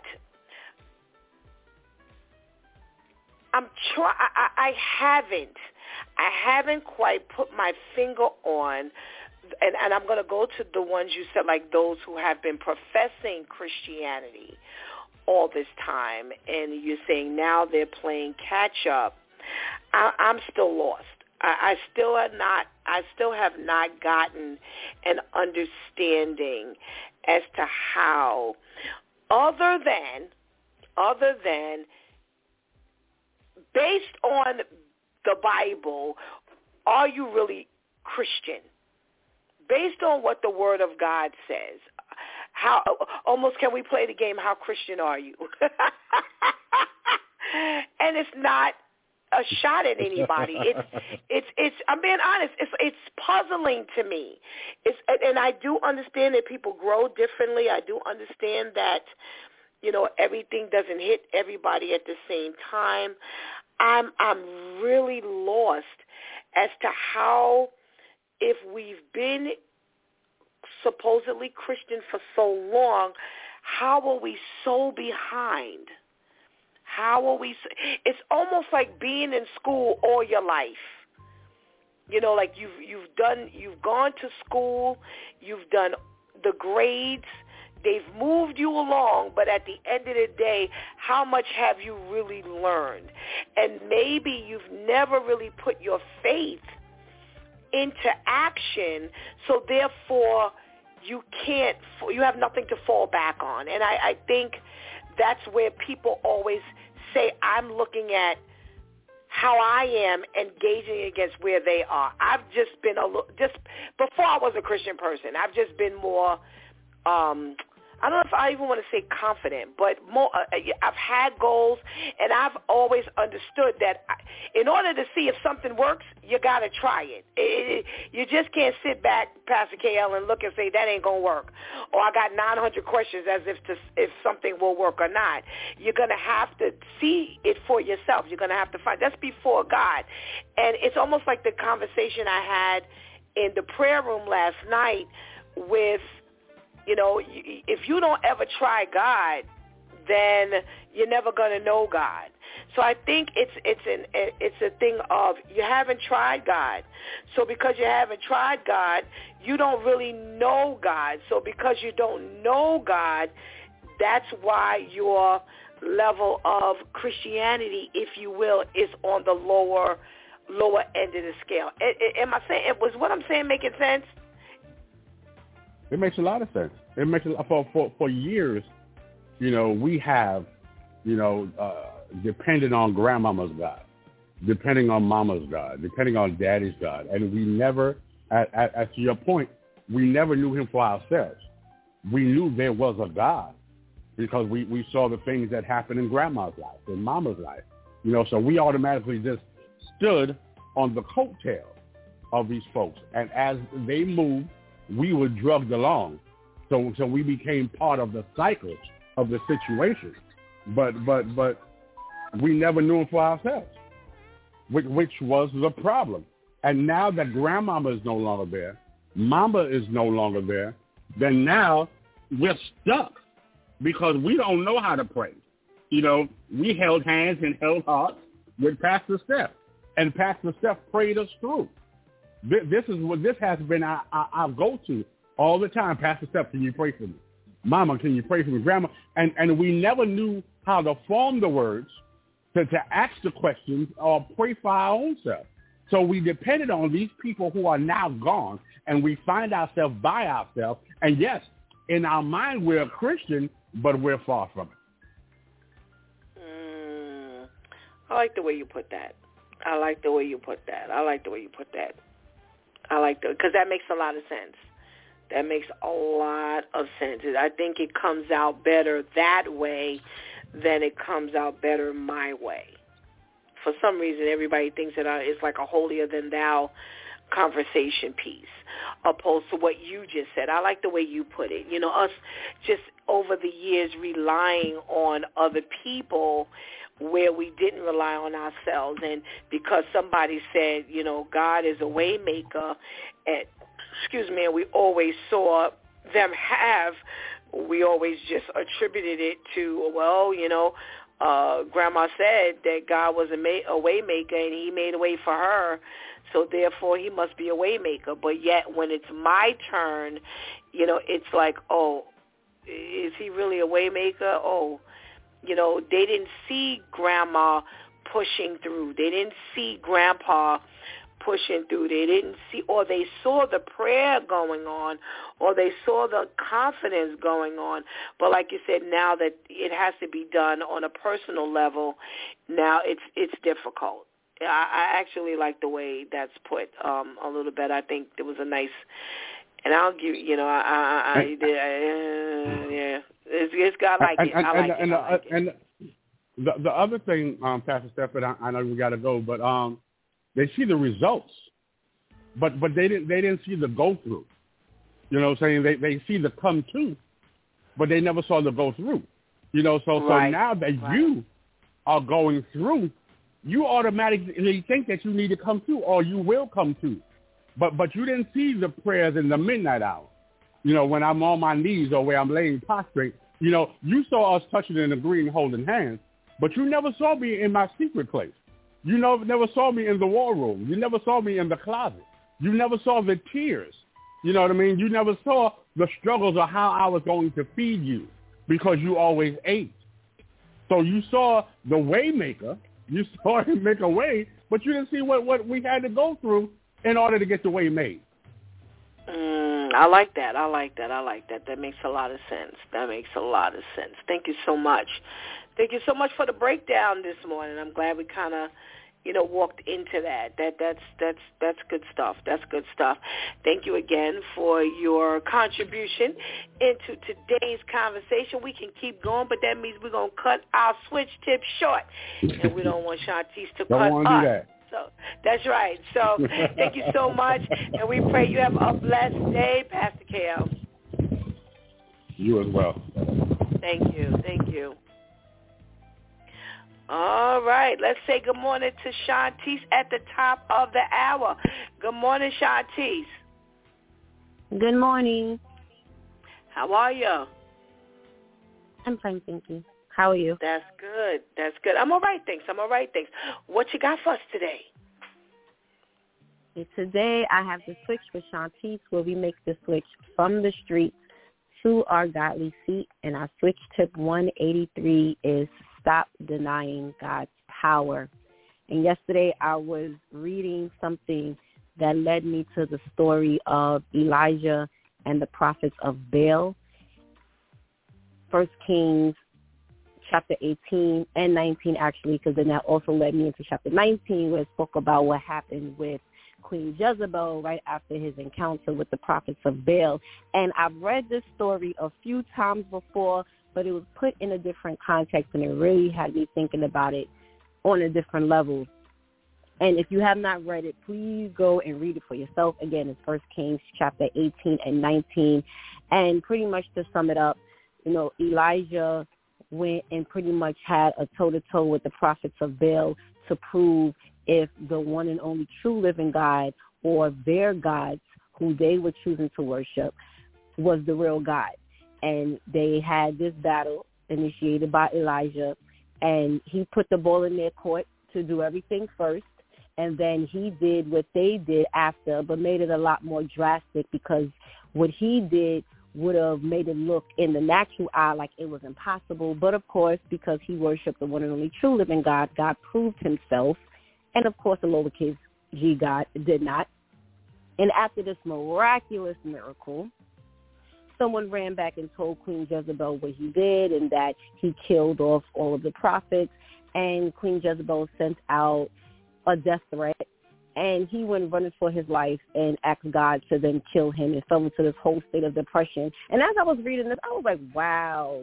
I'm try. I, I haven't. I haven't quite put my finger on, and, and I'm going to go to the ones you said, like those who have been professing Christianity all this time, and you're saying now they're playing catch up. I, I'm still lost. I, I still have not. I still have not gotten an understanding as to how, other than, other than, based on the Bible, are you really Christian? Based on what the Word of God says, how almost can we play the game, how Christian are you? And it's not a shot at anybody. It's it's it's I'm being honest, it's it's puzzling to me. It's and I do understand that people grow differently. I do understand that, you know, everything doesn't hit everybody at the same time. I'm I'm really lost as to how, if we've been supposedly Christian for so long, how are we so behind? How are we? So, it's almost like being in school all your life. You know, like you've you've done, you've gone to school, you've done the grades. They've moved you along, but at the end of the day, how much have you really learned? And maybe you've never really put your faith into action, so therefore you can't, you have nothing to fall back on. And I, I think that's where people always say, I'm looking at how I am and gauging against where they are. I've just been a little, just before I was a Christian person, I've just been more, um, I don't know if I even want to say confident, but more. Uh, I've had goals, and I've always understood that I, in order to see if something works, you got to try it. It, it. You just can't sit back, Pastor K L, and look and say, that ain't going to work. Or I got nine hundred questions as if to, if something will work or not. You're going to have to see it for yourself. You're going to have to find. That's before God. And it's almost like the conversation I had in the prayer room last night with, you know, if you don't ever try God, then you're never going to know God. So I think it's it's an it's a thing of you haven't tried God. So because you haven't tried God, you don't really know God. So because you don't know God, that's why your level of Christianity, if you will, is on the lower lower end of the scale. Am I saying, was what I'm saying making sense? It makes a lot of sense. It makes a lot, for, for, for years, you know, we have, you know, uh, depended on grandmama's God, depending on mama's God, depending on daddy's God. And we never, at, at, at to your point, we never knew him for ourselves. We knew there was a God because we, we saw the things that happened in grandma's life, in mama's life. You know, so we automatically just stood on the coattail of these folks. And as they moved, we were drugged along. So so we became part of the cycle of the situation. But but but we never knew him for ourselves, which, which was the problem. And now that grandmama is no longer there, mama is no longer there, then now we're stuck because we don't know how to pray. You know, we held hands and held hearts with Pastor Steph, and Pastor Steph prayed us through. This is what this has been our, our, our go-to all the time. Pastor Steph, can you pray for me? Mama, can you pray for me? Grandma, and and we never knew how to form the words to, to ask the questions or pray for our own self. So we depended on these people who are now gone, and we find ourselves by ourselves. And yes, in our mind we're a Christian, but we're far from it. Mm, I like the way you put that. I like the way you put that. I like the way you put that. I like that because that makes a lot of sense. That makes a lot of sense. I think it comes out better that way than it comes out better my way. For some reason, everybody thinks that it's like a holier than thou conversation piece, opposed to what you just said. I like the way you put it. You know, us just over the years relying on other people where we didn't rely on ourselves, and because somebody said, you know, God is a way maker, and excuse me, and we always saw them have, we always just attributed it to, well, you know, uh, Grandma said that God was a, ma- a way maker and he made a way for her, so therefore he must be a way maker. But yet when it's my turn, you know, it's like, oh, is he really a way maker? Oh, you know, they didn't see Grandma pushing through. They didn't see Grandpa pushing through. They didn't see, or they saw the prayer going on, or they saw the confidence going on. But like you said, now that it has to be done on a personal level, now it's it's difficult. I, I actually like the way that's put um, a little bit. I think there was a nice, and I'll give you know, I, I, I, I uh, yeah, it's, it's got like and, it. And, I like and, it. And, I like and, it. and the the other thing, um, Pastor Stephen, I, I know we got to go, but um. They see the results, but but they didn't they didn't see the go through. You know what I'm saying? They they see the come to, but they never saw the go through. You know, so right. so now that right. you are going through, you automatically think that you need to come through, or you will come through. But but you didn't see the prayers in the midnight hour. You know, when I'm on my knees or where I'm laying prostrate. You know, you saw us touching and agreeing, holding hands, but you never saw me in my secret place. You know, never saw me in the war room. You never saw me in the closet. You never saw the tears. You know what I mean? You never saw the struggles of how I was going to feed you because you always ate. So you saw the way maker. You saw him make a way, but you didn't see what, what we had to go through in order to get the way made. Mm, I like that. I like that. I like that. That makes a lot of sense. That makes a lot of sense. Thank you so much. Thank you so much for the breakdown this morning. I'm glad we kind of, you know, walked into that. That that's that's that's good stuff. That's good stuff. Thank you again for your contribution into today's conversation. We can keep going, but that means we're gonna cut our switch tip short, and we don't want Shantice to don't cut want us. to do that. So that's right. So thank you so much, and we pray you have a blessed day, Pastor K L. You as well. Thank you. Thank you. All right, let's say good morning to Shantice at the top of the hour. Good morning, Shantice. Good morning. How are you? I'm fine, thank you. How are you? That's good. That's good. I'm all right, thanks. I'm all right, thanks. What you got for us today? Today I have the switch with Shantice where we make the switch from the streets to our godly seat, and our switch tip one eighty-three is stop denying God's power. And yesterday I was reading something that led me to the story of Elijah and the prophets of Baal. First Kings chapter eighteen and nineteen, actually, because then that also led me into chapter nineteen, where it spoke about what happened with Queen Jezebel right after his encounter with the prophets of Baal. And I've read this story a few times before, but it was put in a different context, and it really had me thinking about it on a different level. And if you have not read it, please go and read it for yourself. Again, it's First Kings chapter eighteen and nineteen. And pretty much to sum it up, you know, Elijah went and pretty much had a toe-to-toe with the prophets of Baal to prove if the one and only true living God, or their gods who they were choosing to worship, was the real God. And they had this battle initiated by Elijah, and he put the ball in their court to do everything first, and then he did what they did after, but made it a lot more drastic, because what he did would have made it look in the natural eye like it was impossible. But of course, because he worshipped the one and only true living God, God proved himself. And of course, the lowercase g God did not. And after this miraculous miracle, someone ran back and told Queen Jezebel what he did, and that he killed off all of the prophets. And Queen Jezebel sent out a death threat, and he went running for his life and asked God to then kill him, and fell into this whole state of depression. And as I was reading this, I was like, wow,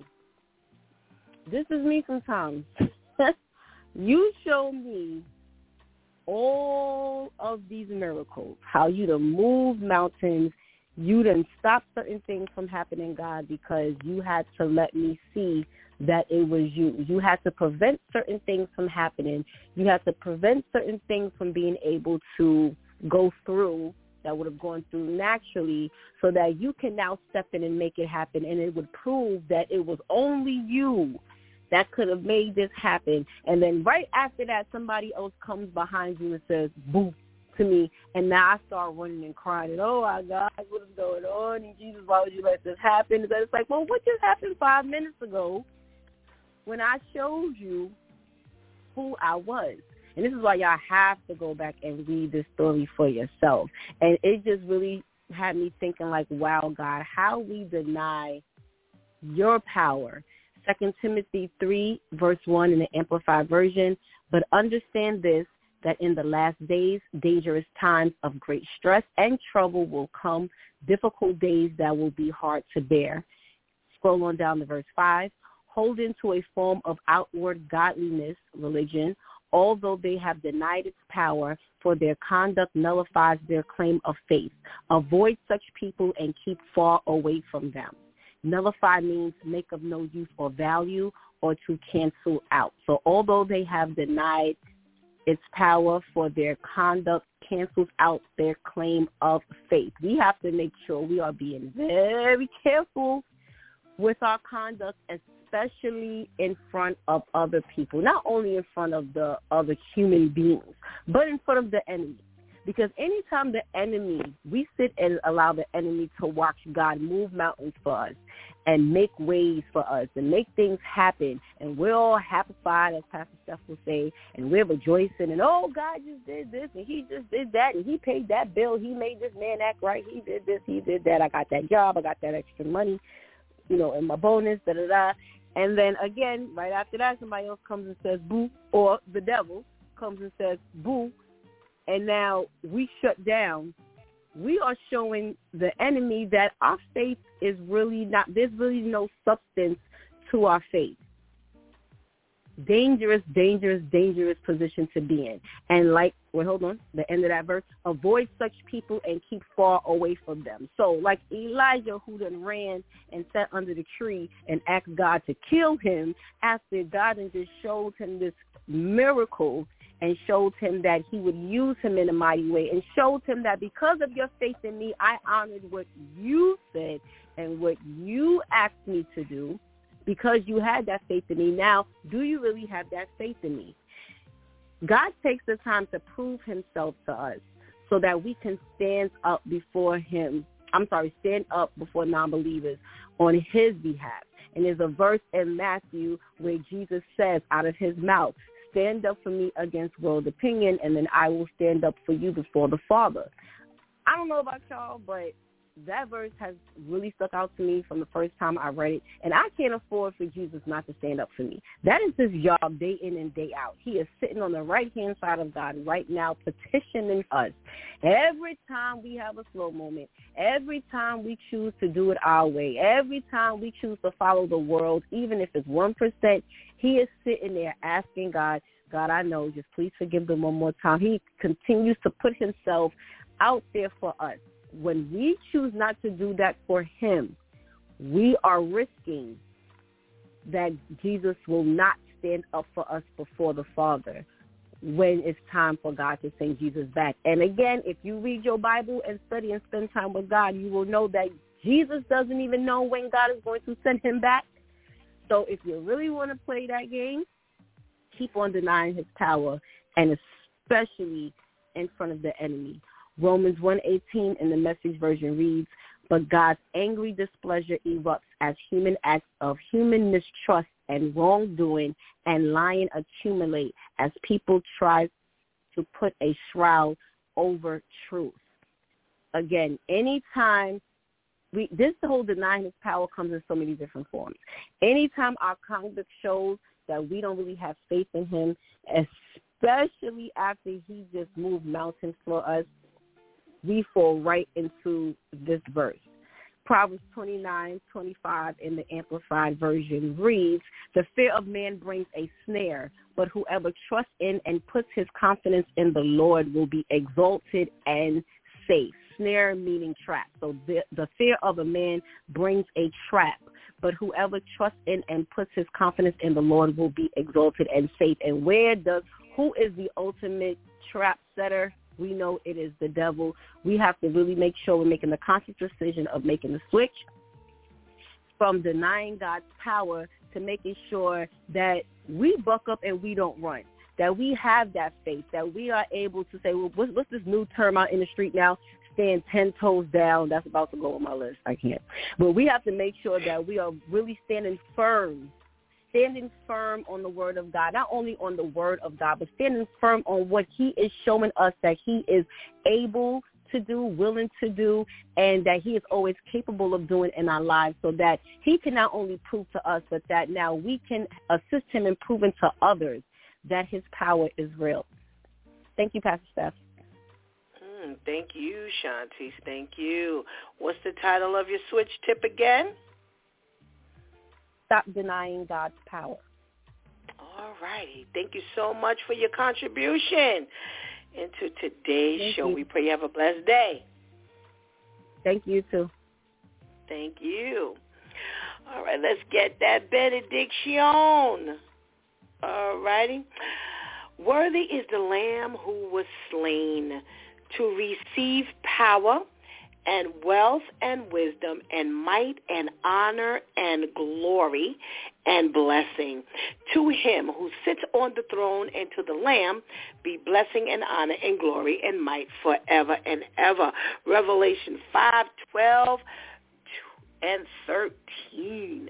this is me sometimes. You show me all of these miracles, how you done moved mountains, you done stopped certain things from happening, God, because you had to let me see that it was you. You had to prevent certain things from happening. You had to prevent certain things from being able to go through that would have gone through naturally, so that you can now step in and make it happen, and it would prove that it was only you that could have made this happen. And then right after that, somebody else comes behind you and says, boo, to me, and now I start running and crying, and oh my God, what is going on? And Jesus, why would you let this happen? And it's like, well, what just happened five minutes ago when I showed you who I was? And this is why y'all have to go back and read this story for yourself. And it just really had me thinking like, wow, God, how we deny your power. Second Timothy three, verse one in the Amplified Version. But understand this, that in the last days, dangerous times of great stress and trouble will come, difficult days that will be hard to bear. Scroll on down to verse five. Holding to a form of outward godliness, religion, although they have denied its power, for their conduct nullifies their claim of faith. Avoid such people and keep far away from them. Nullify means make of no use or value, or to cancel out. So although they have denied its power, for their conduct cancels out their claim of faith. We have to make sure we are being very careful with our conduct, especially in front of other people, not only in front of the other human beings, but in front of the enemy. Because anytime the enemy, we sit and allow the enemy to watch God move mountains for us and make ways for us and make things happen, and we're all happified, as Pastor Steph will say, and we're rejoicing, and oh, God just did this, and he just did that, and he paid that bill, he made this man act right, he did this, he did that, I got that job, I got that extra money, you know, and my bonus, da-da-da. And then again, right after that, somebody else comes and says, boo, or the devil comes and says, boo, and now we shut down. We are showing the enemy that our faith is really not, there's really no substance to our faith. Dangerous, dangerous, dangerous position to be in. And like, well, hold on, the end of that verse, avoid such people and keep far away from them. So like Elijah, who then ran and sat under the tree and asked God to kill him after God and just showed him this miracle and showed him that he would use him in a mighty way, and showed him that because of your faith in me, I honored what you said and what you asked me to do. Because you had that faith in me, now do you really have that faith in me? God takes the time to prove himself to us so that we can stand up before him. I'm sorry, stand up before non-believers on his behalf. And there's a verse in Matthew where Jesus says out of his mouth, stand up for me against world opinion, and then I will stand up for you before the Father. I don't know about y'all, but that verse has really stuck out to me from the first time I read it, and I can't afford for Jesus not to stand up for me. That is his job day in and day out. He is sitting on the right-hand side of God right now petitioning us. Every time we have a slow moment, every time we choose to do it our way, every time we choose to follow the world, even if it's one percent, he is sitting there asking God, God, I know, just please forgive them one more time. He continues to put himself out there for us. When we choose not to do that for him, we are risking that Jesus will not stand up for us before the Father when it's time for God to send Jesus back. And again, if you read your Bible and study and spend time with God, you will know that Jesus doesn't even know when God is going to send him back. So if you really want to play that game, keep on denying his power, and especially in front of the enemy. Romans one eighteen in the Message version reads, but God's angry displeasure erupts as human acts of human mistrust and wrongdoing and lying accumulate as people try to put a shroud over truth. Again, anytime we, this whole denying his power comes in so many different forms. Anytime our conduct shows that we don't really have faith in him, especially after he just moved mountains for us, we fall right into this verse. Proverbs twenty-nine twenty-five in the Amplified Version reads, the fear of man brings a snare, but whoever trusts in and puts his confidence in the Lord will be exalted and safe. Snare meaning trap. So the, the fear of a man brings a trap, but whoever trusts in and puts his confidence in the Lord will be exalted and safe. And where does, who is the ultimate trap setter? We know it is the devil. We have to really make sure we're making the conscious decision of making the switch from denying God's power to making sure that we buck up and we don't run, that we have that faith, that we are able to say, well, what's, what's this new term out in the street now? Stand ten toes down. That's about to go on my list. I can't. But we have to make sure that we are really standing firm standing firm on the word of God, not only on the word of God, but standing firm on what he is showing us that he is able to do, willing to do, and that he is always capable of doing in our lives, so that he can not only prove to us, but that now we can assist him in proving to others that his power is real. Thank you, Pastor Steph. Mm, thank you, Shantice. Thank you. What's the title of your switch tip again? Stop denying God's power. All righty. Thank you so much for your contribution into today's Thank show. you. We pray you have a blessed day. Thank you, too. Thank you. All right, let's get that benediction. All righty. Worthy is the Lamb who was slain to receive power and wealth and wisdom and might and honor and glory and blessing. To him who sits on the throne and to the Lamb be blessing and honor and glory and might forever and ever. Revelation five, twelve and thirteen.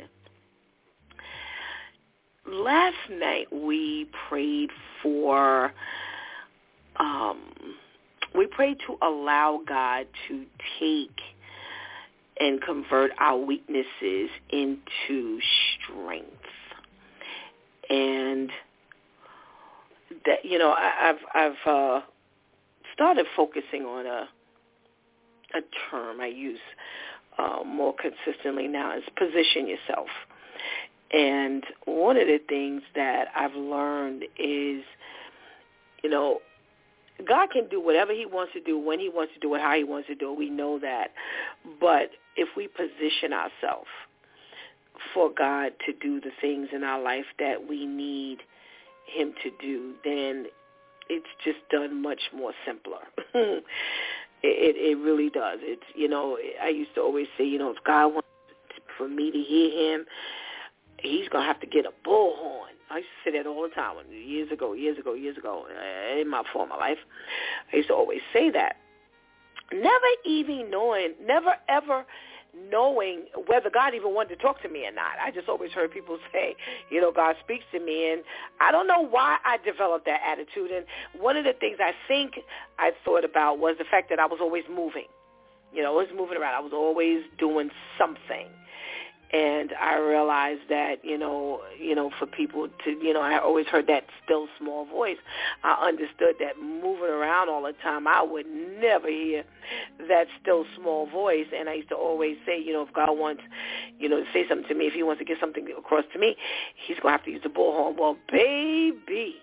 Last night we prayed for um We pray to allow God to take and convert our weaknesses into strength. And that, you know, I, I've I've uh, started focusing on a a term I use uh, more consistently now is position yourself. And one of the things that I've learned is, you know, God can do whatever he wants to do, when he wants to do it, how he wants to do it. We know that. But if we position ourselves for God to do the things in our life that we need him to do, then it's just done much more simpler. it, it, it really does. It's, you know, I used to always say, you know, if God wants for me to hear him, he's going to have to get a bullhorn. I used to say that all the time, years ago, years ago, years ago, in my former life. I used to always say that. Never even knowing, never ever knowing whether God even wanted to talk to me or not. I just always heard people say, you know, God speaks to me, and I don't know why I developed that attitude. And one of the things I think I thought about was the fact that I was always moving. You know, I was moving around. I was always doing something. And I realized that, you know, you know, for people to, you know, I always heard that still small voice. I understood that moving around all the time, I would never hear that still small voice. And I used to always say, you know, if God wants, you know, to say something to me, if he wants to get something across to me, he's going to have to use the bullhorn. Well, baby,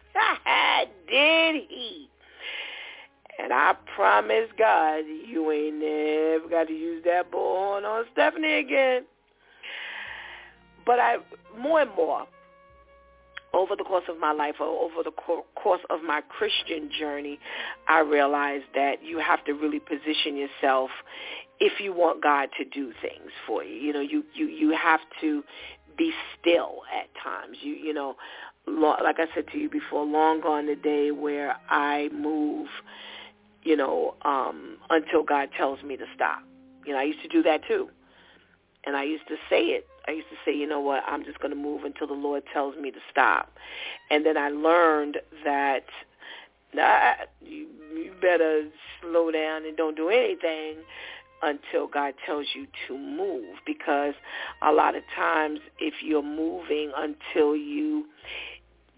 did he? And I promise God, you ain't never got to use that bullhorn on Stephanie again. But I, more and more, over the course of my life, or over the co- course of my Christian journey, I realized that you have to really position yourself if you want God to do things for you. You know, you, you, you have to be still at times. You, you know, lo- like I said to you before, long gone the day where I move, you know, um, until God tells me to stop. You know, I used to do that too. And I used to say it. I used to say, you know what, I'm just going to move until the Lord tells me to stop. And then I learned that nah, you, you better slow down and don't do anything until God tells you to move. Because a lot of times if you're moving until you,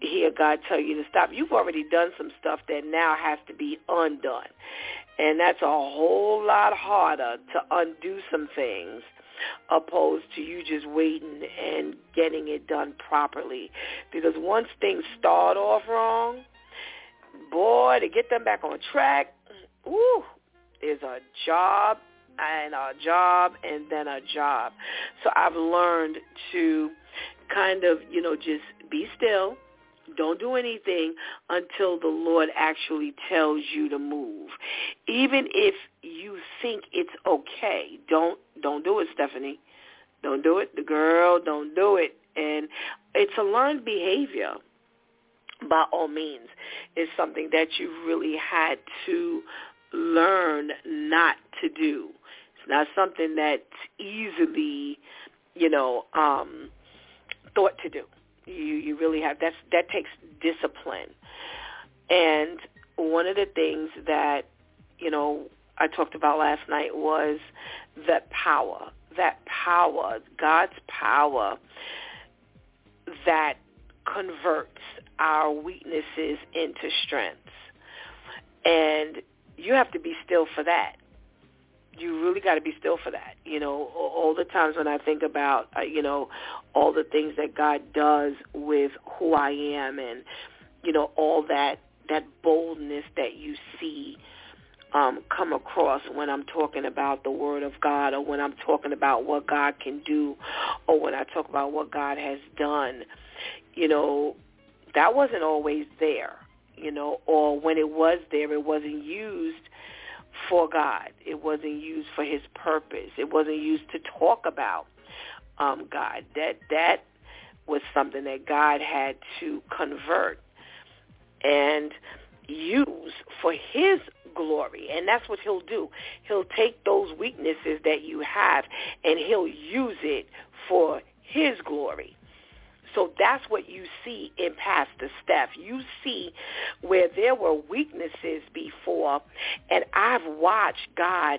hear God tell you to stop. You've already done some stuff that now has to be undone. And that's a whole lot harder to undo some things opposed to you just waiting and getting it done properly. Because once things start off wrong, boy, to get them back on track, woo, is a job and a job and then a job. So I've learned to kind of, you know, just be still. Don't do anything until the Lord actually tells you to move. Even if you think it's okay, don't don't do it, Stephanie. Don't do it. The girl, don't do it. And it's a learned behavior, by all means. It's something that you really had to learn not to do. It's not something that's easily, you know, um, thought to do. You you really have, that's, that takes discipline. And one of the things that, you know, I talked about last night was that power, that power, God's power that converts our weaknesses into strengths. And you have to be still for that. You really got to be still for that. You know, all the times when I think about, uh, you know, all the things that God does with who I am and, you know, all that, that boldness that you see um, come across when I'm talking about the Word of God, or when I'm talking about what God can do, or when I talk about what God has done, you know, that wasn't always there, you know, or when it was there, it wasn't used for God. It wasn't used for his purpose. It wasn't used to talk about um, God. That that was something that God had to convert and use for his glory. And that's what he'll do. He'll take those weaknesses that you have and he'll use it for his glory. So that's what you see in Pastor Steph. You see where there were weaknesses before, and I've watched God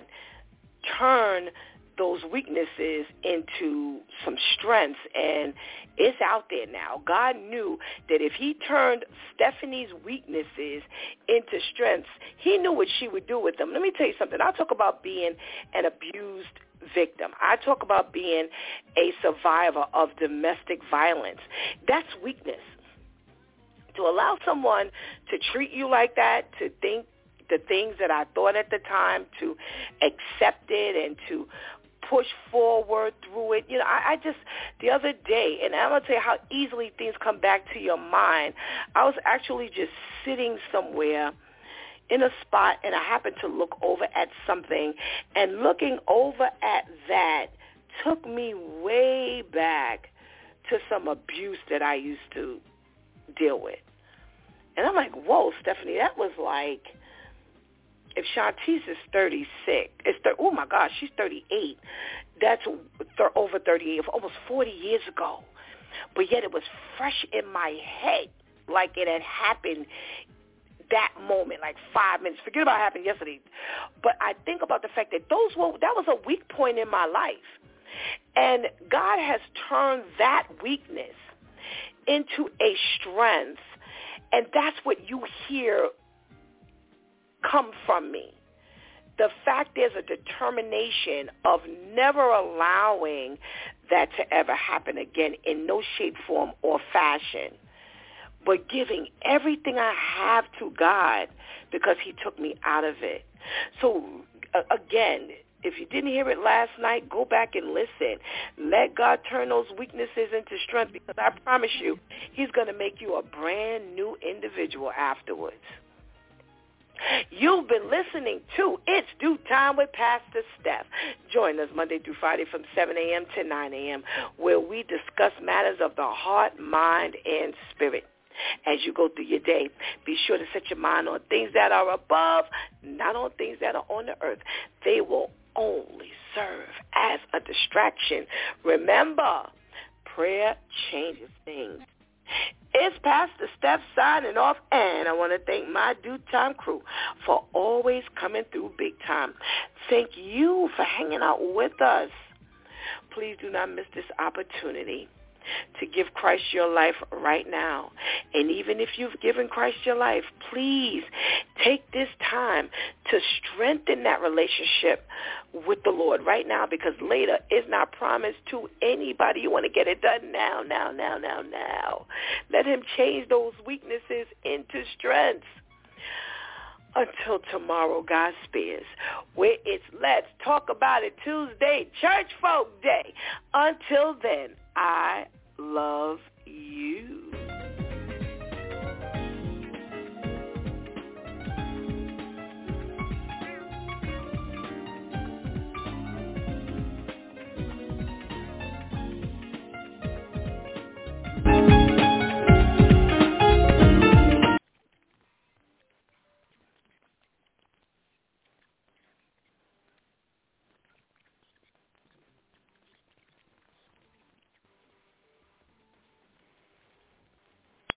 turn those weaknesses into some strengths, and it's out there now. God knew that if he turned Stephanie's weaknesses into strengths, he knew what she would do with them. Let me tell you something. I talk about being an abused victim. I talk about being a survivor of domestic violence. That's weakness. To allow someone to treat you like that, to think the things that I thought at the time, to accept it and to push forward through it. You know, I, I just, the other day, and I'm going to tell you how easily things come back to your mind. I was actually just sitting somewhere in a spot, and I happened to look over at something, and looking over at that took me way back to some abuse that I used to deal with. And I'm like, whoa, Stephanie, that was like, if Shantice is thirty-six, it's thir- oh my gosh, she's thirty-eight. That's th- over thirty-eight, almost forty years ago. But yet it was fresh in my head, like it had happened that moment, like five minutes. Forget about what happened yesterday. But I think about the fact that those were, that was a weak point in my life. And God has turned that weakness into a strength. And that's what you hear come from me. The fact there's a determination of never allowing that to ever happen again in no shape, form, or fashion, but giving everything I have to God because he took me out of it. So, uh, again, if you didn't hear it last night, go back and listen. Let God turn those weaknesses into strength, because I promise you, he's going to make you a brand new individual afterwards. You've been listening to It's Due Time with Pastor Steph. Join us Monday through Friday from seven a.m. to nine a.m. where we discuss matters of the heart, mind, and spirit. As you go through your day, be sure to set your mind on things that are above, not on things that are on the earth. They will only serve as a distraction. Remember, prayer changes things. It's Pastor Steph signing off, and I want to thank my Due Time crew for always coming through big time. Thank you for hanging out with us. Please do not miss this opportunity. to give Christ your life right now. And even if you've given Christ your life, please take this time to strengthen that relationship with the Lord right now, because later is not promised to anybody. You want to get it done now, now, now, now, now. Let him change those weaknesses into strengths. Until tomorrow, God spares, where it's Let's Talk About It Tuesday, Church Folk Day. Until then, I love you.